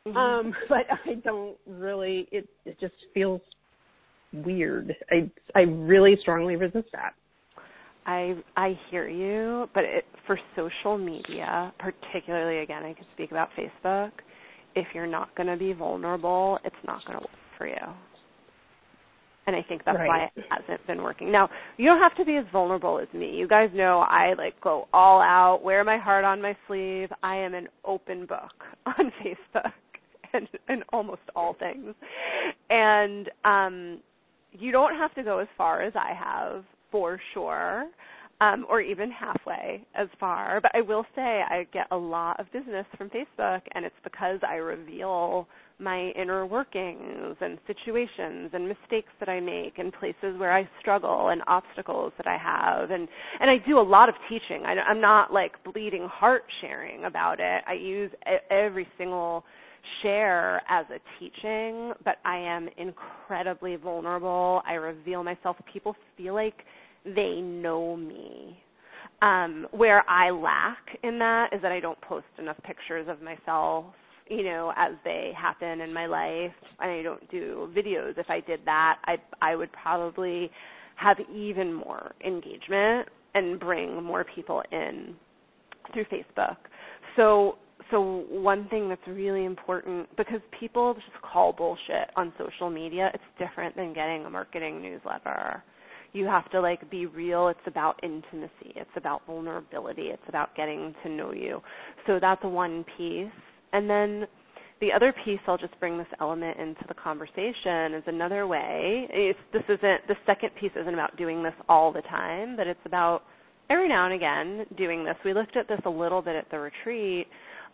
But I don't really, it just feels weird. I really strongly resist that. I hear you, but for social media, particularly, again, I can speak about Facebook, if you're not going to be vulnerable, it's not going to work for you. And I think that's why it hasn't been working. Now, you don't have to be as vulnerable as me. You guys know I go all out, wear my heart on my sleeve. I am an open book on Facebook and almost all things. And you don't have to go as far as I have, for sure, or even halfway as far. But I will say I get a lot of business from Facebook, and it's because I reveal my inner workings and situations and mistakes that I make and places where I struggle and obstacles that I have. And I do a lot of teaching. I'm not bleeding heart sharing about it. I use every single share as a teaching, but I am incredibly vulnerable. I reveal myself. People feel like they know me. Where I lack in that is that I don't post enough pictures of myself, as they happen in my life. I don't do videos. If I did that, I would probably have even more engagement and bring more people in through Facebook. So one thing that's really important, because people just call bullshit on social media, it's different than getting a marketing newsletter. You have to be real. It's about intimacy. It's about vulnerability. It's about getting to know you. So that's one piece. And then the other piece, I'll just bring this element into the conversation, is another way. The second piece isn't about doing this all the time, but it's about every now and again doing this. We looked at this a little bit at the retreat.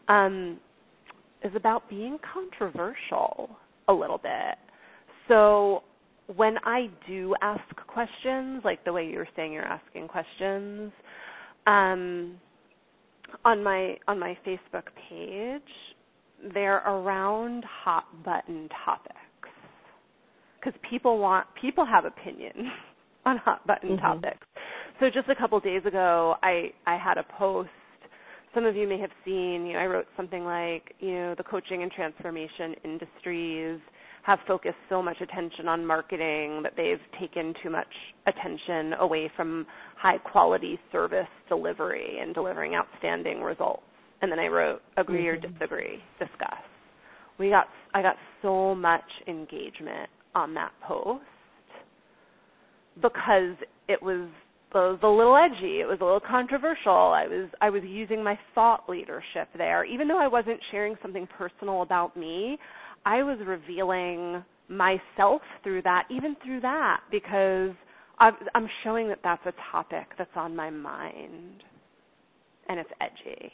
Is about being controversial a little bit. So when I do ask questions, like the way you were saying you're asking questions, on my Facebook page, they're around hot button topics, because people have opinions on hot button topics. So just a couple days ago, I had a post. Some of you may have seen, I wrote something like, the coaching and transformation industries have focused so much attention on marketing that they've taken too much attention away from high-quality service delivery and delivering outstanding results. And then I wrote, agree or disagree, discuss. I got so much engagement on that post because it was a little edgy. It was a little controversial. I was using my thought leadership there. Even though I wasn't sharing something personal about me, I was revealing myself through that, because I'm showing that that's a topic that's on my mind, and it's edgy.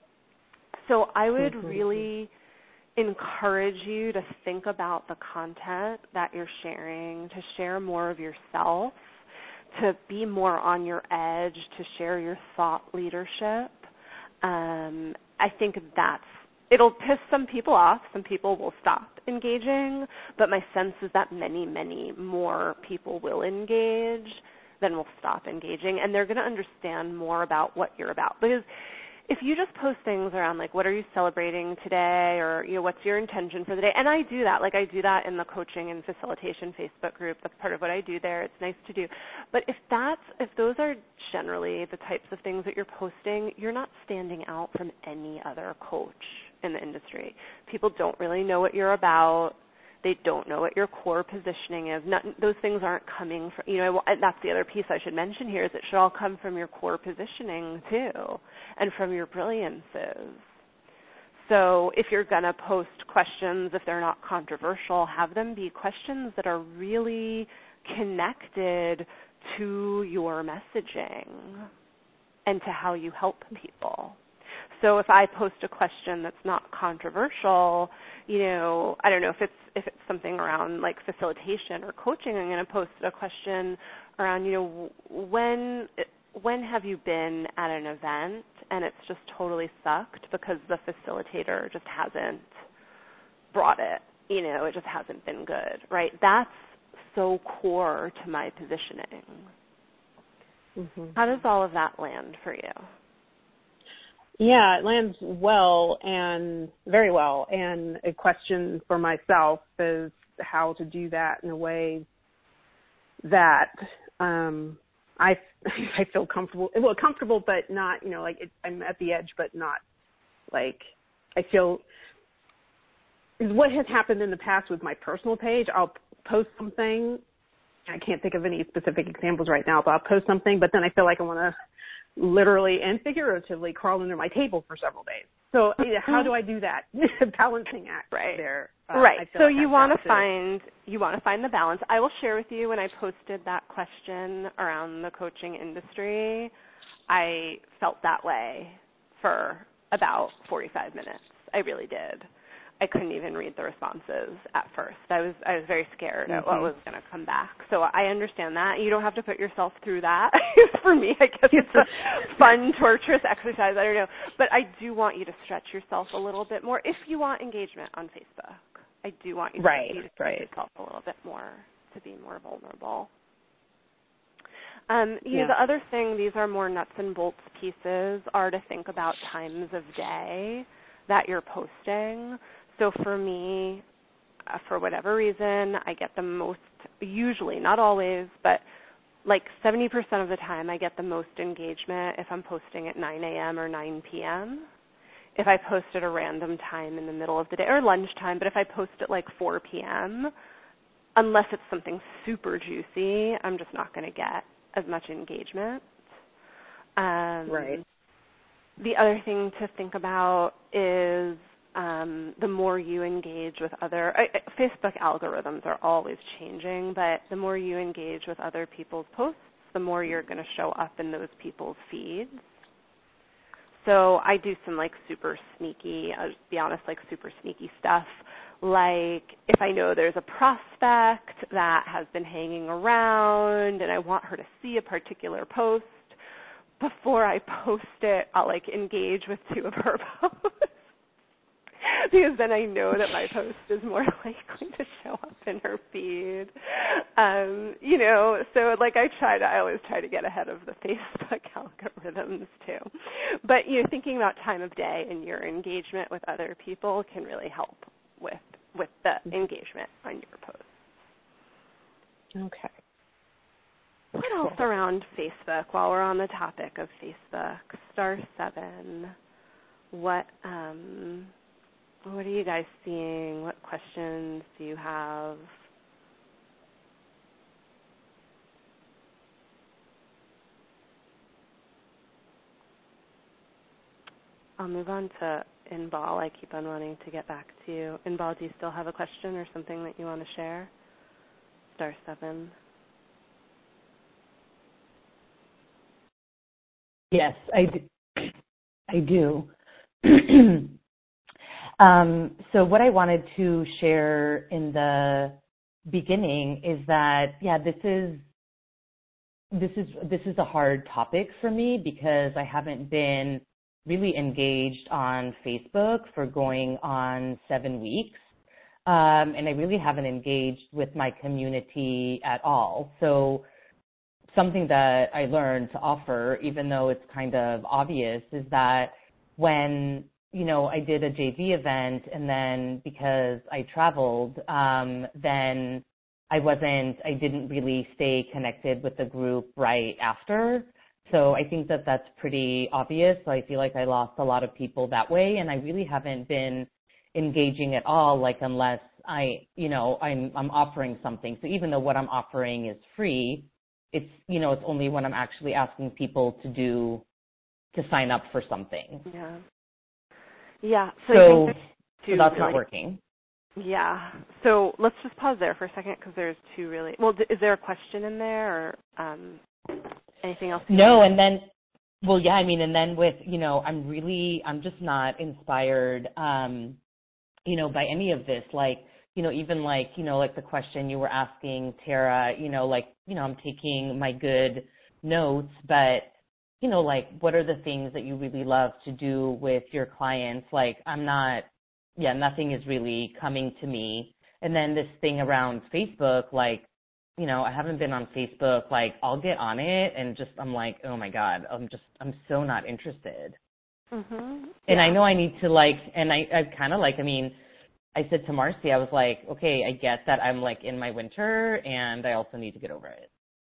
So I would really encourage you to think about the content that you're sharing, to share more of yourself, to be more on your edge, to share your thought leadership. I think it'll piss some people off. Some people will stop engaging, but my sense is that many, many more people will engage than will stop engaging, and they're going to understand more about what you're about. Because if you just post things around what are you celebrating today, or what's your intention for the day, and I do that. I do that in the coaching and facilitation Facebook group. That's part of what I do there. It's nice to do. But if those are generally the types of things that you're posting, you're not standing out from any other coach in the industry. People don't really know what you're about. They don't know what your core positioning is. Those things aren't coming from, that's the other piece I should mention here, is it should all come from your core positioning too, and from your brilliances. So if you're going to post questions, if they're not controversial, have them be questions that are really connected to your messaging and to how you help people. So if I post a question that's not controversial, I don't know if it's something around facilitation or coaching, I'm going to post a question around, when have you been at an event and it's just totally sucked because the facilitator just hasn't brought it, it just hasn't been good, right? That's so core to my positioning. How does all of that land for you? Yeah, it lands well and very well. And a question for myself is how to do that in a way that I feel comfortable. Well, comfortable, but not, like I'm at the edge, but not like I feel. What has happened in the past with my personal page, I'll post something. I can't think of any specific examples right now, but I'll post something, but then I feel like I want to literally and figuratively crawl under my table for several days. So how do I do that? Balancing act there. Right. So like you want to find the balance. I will share with you when I posted that question around the coaching industry, I felt that way for about 45 minutes. I really did. I couldn't even read the responses at first. I was very scared at what was going to come back. So I understand that. You don't have to put yourself through that. For me, I guess it's a fun, torturous exercise. I don't know. But I do want you to stretch yourself a little bit more if you want engagement on Facebook. I do want you to stretch yourself a little bit more to be more vulnerable. The other thing, these are more nuts and bolts pieces, are to think about times of day that you're posting. So for me, for whatever reason, I get the most, usually, not always, but like 70% of the time I get the most engagement if I'm posting at 9 a.m. or 9 p.m. If I post at a random time in the middle of the day, or lunchtime, but if I post at like 4 p.m., unless it's something super juicy, I'm just not going to get as much engagement. The other thing to think about is the more you engage with Facebook algorithms are always changing, but the more you engage with other people's posts, the more you're going to show up in those people's feeds. So I do some super sneaky, I'll just be honest, super sneaky stuff. Like if I know there's a prospect that has been hanging around and I want her to see a particular post, before I post it, I'll engage with 2 of her posts. Because then I know that my post is more likely to show up in her feed. So I always try to get ahead of the Facebook algorithms too. But, thinking about time of day and your engagement with other people can really help with the engagement on your posts. Okay. What else around Facebook while we're on the topic of Facebook? Star 7. What are you guys seeing? What questions do you have? I'll move on to Inbal. I keep on wanting to get back to you. Inbal, do you still have a question or something that you want to share? Star 7. Yes, I do. So what I wanted to share in the beginning is that, this is a hard topic for me because I haven't been really engaged on Facebook for going on 7 weeks. And I really haven't engaged with my community at all. So something that I learned to offer, even though it's kind of obvious, is that when, I did a JV event and then because I traveled, then I didn't really stay connected with the group right after. So I think that that's pretty obvious. So I feel like I lost a lot of people that way, and I really haven't been engaging at all, unless I'm offering something. So even though what I'm offering is free, it's only when I'm actually asking people to sign up for something. Yeah. So that's not working. Yeah. So let's just pause there for a second because there's 2 really. Well, is there a question in there or anything else? No, and then, and then with, I'm just not inspired, by any of this. Even the question you were asking, Tara, I'm taking my good notes, but, what are the things that you really love to do with your clients? Nothing is really coming to me. And then this thing around Facebook, I haven't been on Facebook, I'll get on it and I'm like, oh my God, I'm so not interested. Mhm. And I know I need to I kind of I said to Marcy, I was like, okay, I get that I'm like in my winter and I also need to get over it.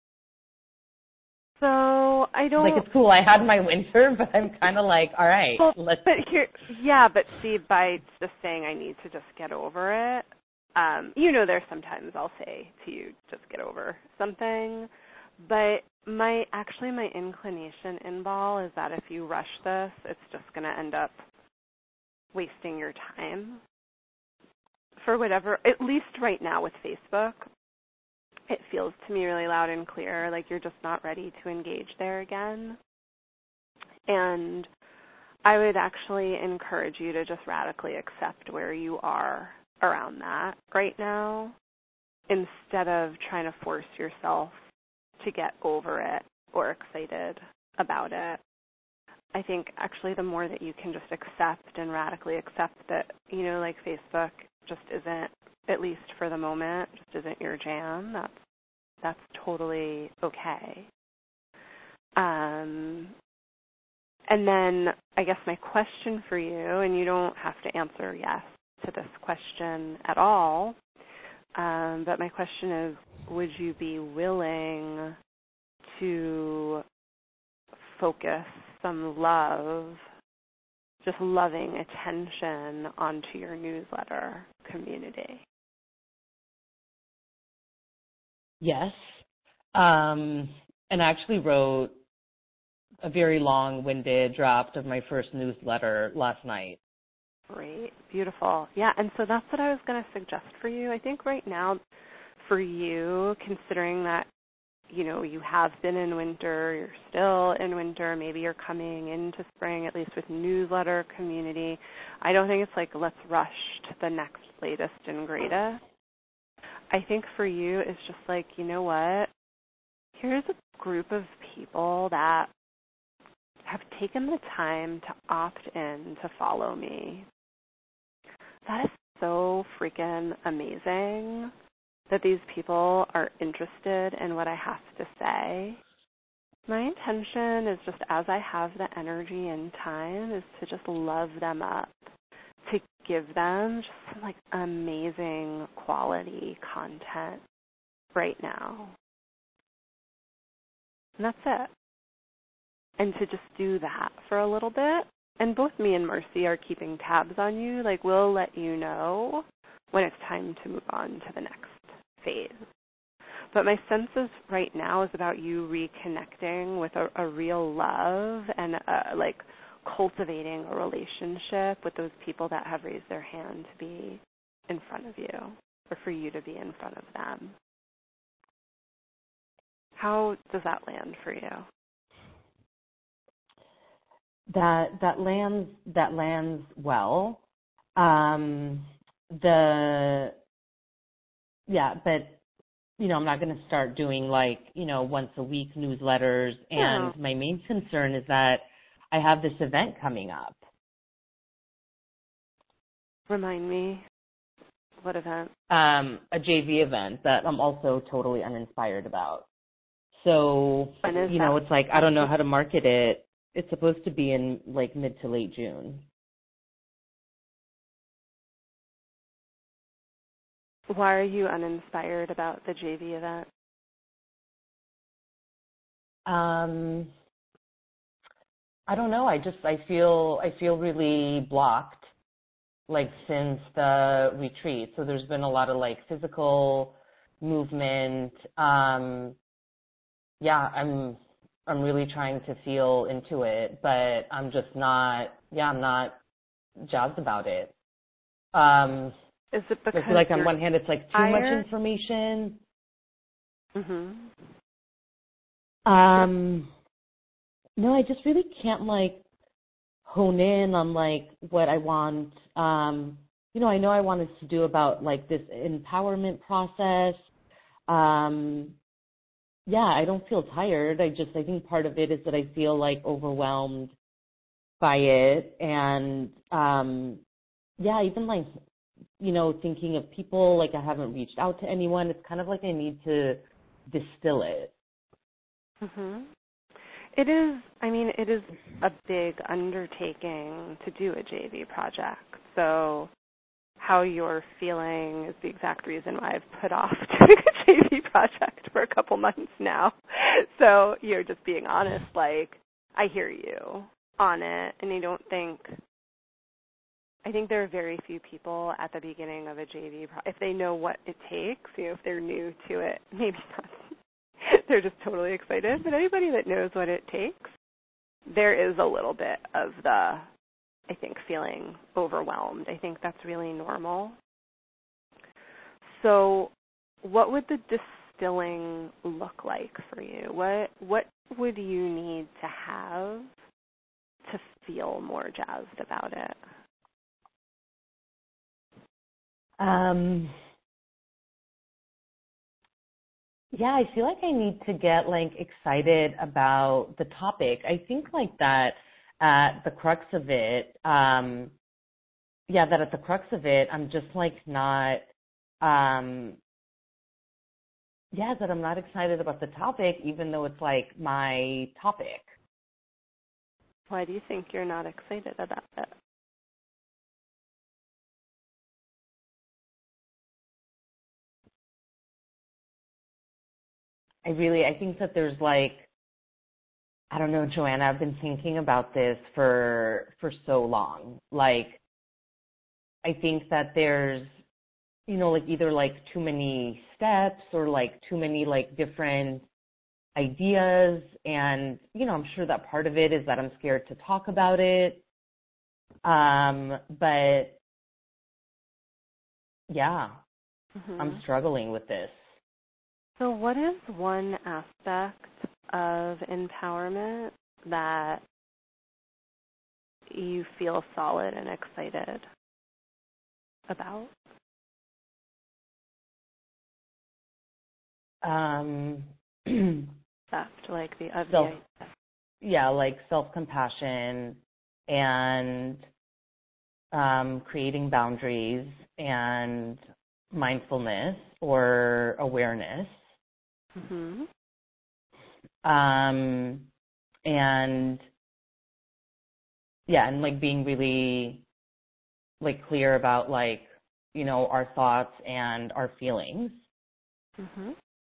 So I don't it's cool. I had my winter, but I'm kind of like, all right, let's. But see, by just saying I need to just get over it, there's sometimes I'll say to you, just get over something. But my inclination in ball is that if you rush this, it's just going to end up wasting your time. For whatever, at least right now with Facebook, it feels to me really loud and clear, like you're just not ready to engage there again. And I would actually encourage you to just radically accept where you are around that right now, instead of trying to force yourself to get over it or excited about it. I think actually the more that you can just accept and radically accept that, Facebook just isn't, at least for the moment, just isn't your jam, that's totally okay. And then I guess my question for you, and you don't have to answer yes to this question at all, but my question is, would you be willing to focus some love, just loving attention onto your newsletter community? Yes. And I actually wrote a very long-winded draft of my first newsletter last night. Great. Beautiful. Yeah, and so that's what I was going to suggest for you. I think right now for you, considering that, you have been in winter, you're still in winter, maybe you're coming into spring, at least with newsletter community, I don't think it's like let's rush to the next latest and greatest. I think for you it's just like, you know what? Here's a group of people that have taken the time to opt in to follow me. That is so freaking amazing that these people are interested in what I have to say. My intention is just, as I have the energy and time, is to just love them up, to give them just some amazing quality content right now. And that's it. And to just do that for a little bit. And both me and Marcy are keeping tabs on you. We'll let you know when it's time to move on to the next phase. But my sense is right now is about you reconnecting with a real love and cultivating a relationship with those people that have raised their hand to be in front of you, or for you to be in front of them. How does that land for you? That lands well. But I'm not going to start doing once a week newsletters. And my main concern is that I have this event coming up. Remind me, what event? A JV event that I'm also totally uninspired about. So, when is that? It's I don't know how to market it. It's supposed to be in mid to late June. Why are you uninspired about the JV event? I don't know. I feel really blocked, since the retreat. So there's been a lot of physical movement. I'm really trying to feel into it, but I'm just not. I'm not jazzed about it. Is it because I feel on one hand it's too much information. No, I just really can't hone in on what I want. I know I wanted to do about this empowerment process. I don't feel tired. I think part of it is that I feel overwhelmed by it, and even thinking of people, I haven't reached out to anyone. It's kind of I need to distill it. It is, I mean, it is a big undertaking to do a JV project. So how you're feeling is the exact reason why I've put off doing a JV project for a couple months now. So you're just being honest, like, I hear you on it, and I think there are very few people at the beginning of a JV, if they know what it takes, if they're new to it, maybe not. They're just totally excited. But anybody that knows what it takes, there is a little bit of I think, feeling overwhelmed. I think that's really normal. So what would the distilling look like for you? What would you need to have to feel more jazzed about it? Yeah, I feel like I need to get excited about the topic. I think that at the crux of it, I'm just not, that I'm not excited about the topic, even though it's my topic. Why do you think you're not excited about it? I think that there's I don't know, Joanna, I've been thinking about this for so long. I think that there's, either too many steps or too many different ideas. And, I'm sure that part of it is that I'm scared to talk about it. But yeah, I'm struggling with this. So what is one aspect of empowerment that you feel solid and excited about? Self-compassion and creating boundaries and mindfulness or awareness. Mm-hmm. And being really clear about our thoughts and our feelings. Mm-hmm.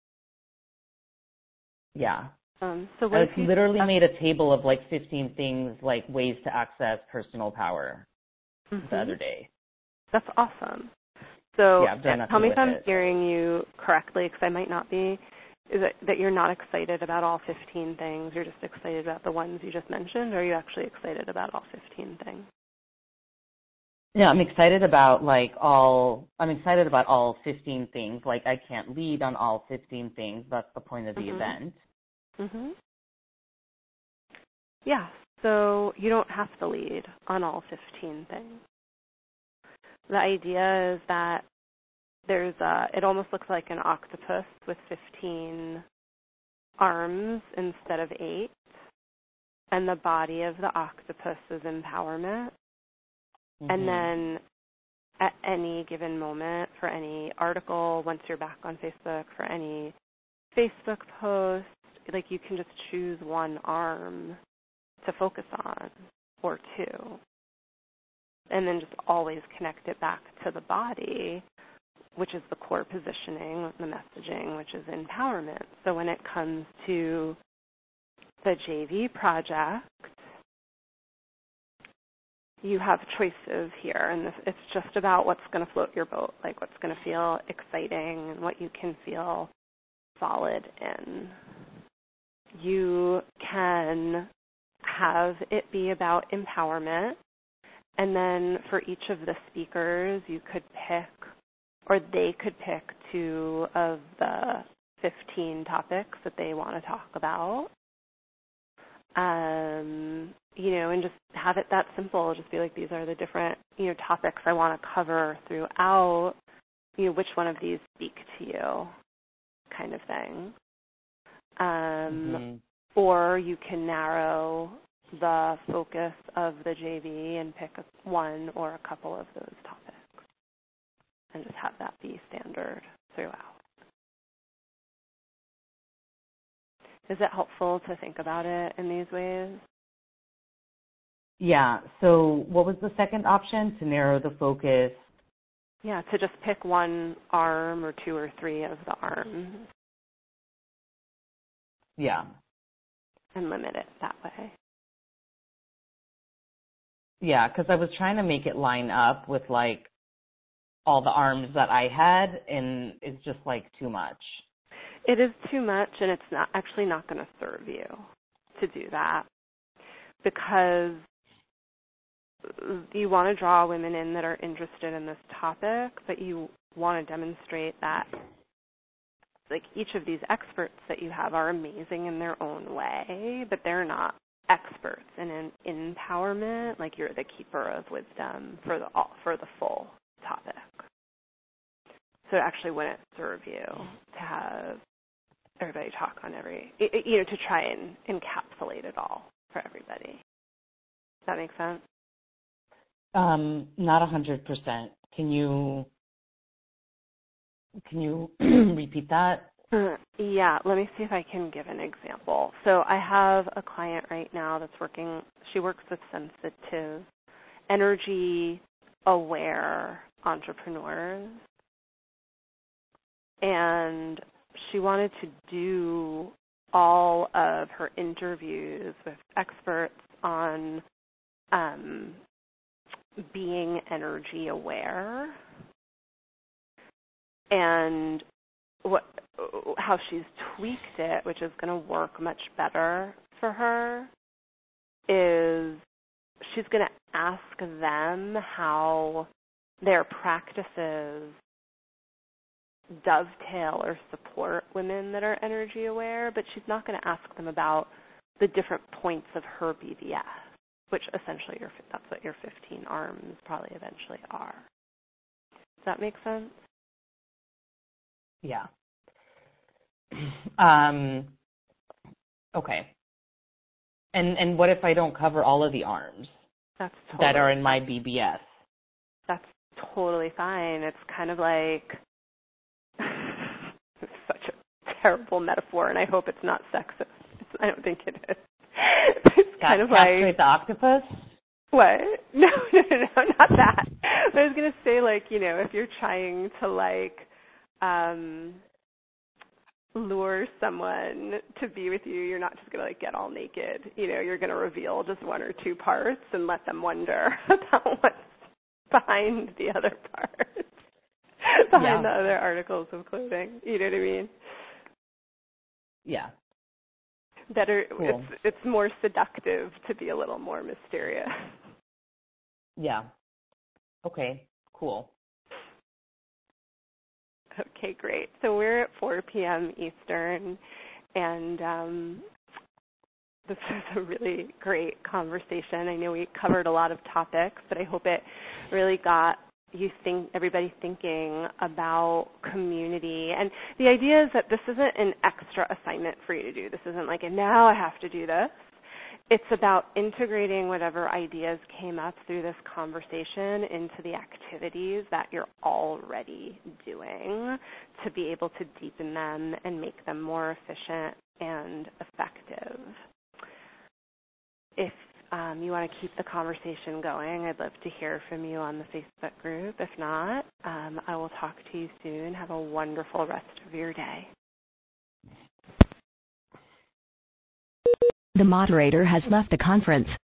Yeah. So what I literally made a table of 15 things, ways to access personal power the other day. That's awesome. So yeah, I've done tell me if I'm it. hearing you correctly, because I might not be. Is it that you're not excited about all 15 things? You're just excited about the ones you just mentioned, or are you actually excited about all 15 things? Yeah, I'm excited about all 15 things. I can't lead on all 15 things. That's the point of the event. Mm-hmm. Yeah, so you don't have to lead on all 15 things. The idea is that it almost looks like an octopus with 15 arms instead of 8, and the body of the octopus is empowerment. Mm-hmm. And then at any given moment, for any article, once you're back on Facebook, for any Facebook post, you can just choose one arm to focus on, or two, and then just always connect it back to the body, which is the core positioning, the messaging, which is empowerment. So when it comes to the JV project, you have choices here, and it's just about what's going to float your boat, what's going to feel exciting and what you can feel solid in. You can have it be about empowerment, and then for each of the speakers, you could pick, or they could pick 2 of the 15 topics that they want to talk about. And just have it that simple. Just be these are the different, topics I want to cover throughout, which one of these speak to you, kind of thing. Or you can narrow the focus of the JV and pick one or a couple of those topics and just have that be standard throughout. Is it helpful to think about it in these ways? Yeah. So what was the second option? To narrow the focus? Yeah, to just pick one arm or two or three of the arms. Yeah. And limit it that way. Yeah, because I was trying to make it line up with like all the arms that I had, and it's just like too much. It is too much, and it's not going to serve you to do that, because you want to draw women in that are interested in this topic, but you want to demonstrate that like each of these experts that you have are amazing in their own way, but they're not experts in empowerment. Like, you're the keeper of wisdom for the full topic. So it actually wouldn't serve you to have everybody talk on to try and encapsulate it all for everybody. Does that make sense? Not 100%. Can you repeat that? Yeah, let me see if I can give an example. So I have a client right now she works with sensitive, energy-aware entrepreneurs, and she wanted to do all of her interviews with experts on being energy aware, and how she's tweaked it, which is going to work much better for her, is she's going to ask them how their practices dovetail or support women that are energy aware, but she's not going to ask them about the different points of her BBS, which essentially that's what your 15 arms probably eventually are. Does that make sense? Yeah. Okay. And what if I don't cover all of the arms that are in my BBS? That's totally fine. It's kind of like it's such a terrible metaphor, and I hope it's not sexist. I don't think it is. It's kind of like the octopus. What? No, not that. I was gonna say, like, if you're trying to lure someone to be with you, you're not just going to get all naked. You're going to reveal just one or two parts and let them wonder about what's behind the other parts, behind the other articles of clothing. You know what I mean? Yeah. Better. Cool. It's more seductive to be a little more mysterious. Yeah. Okay. Cool. Okay, great. So we're at 4 p.m. Eastern, and this was a really great conversation. I know we covered a lot of topics, but I hope it really got everybody thinking about community. And the idea is that this isn't an extra assignment for you to do. This isn't like, and now I have to do this. It's about integrating whatever ideas came up through this conversation into the activities that you're already doing to be able to deepen them and make them more efficient and effective. If you want to keep the conversation going, I'd love to hear from you on the Facebook group. If not, I will talk to you soon. Have a wonderful rest of your day. The moderator has left the conference.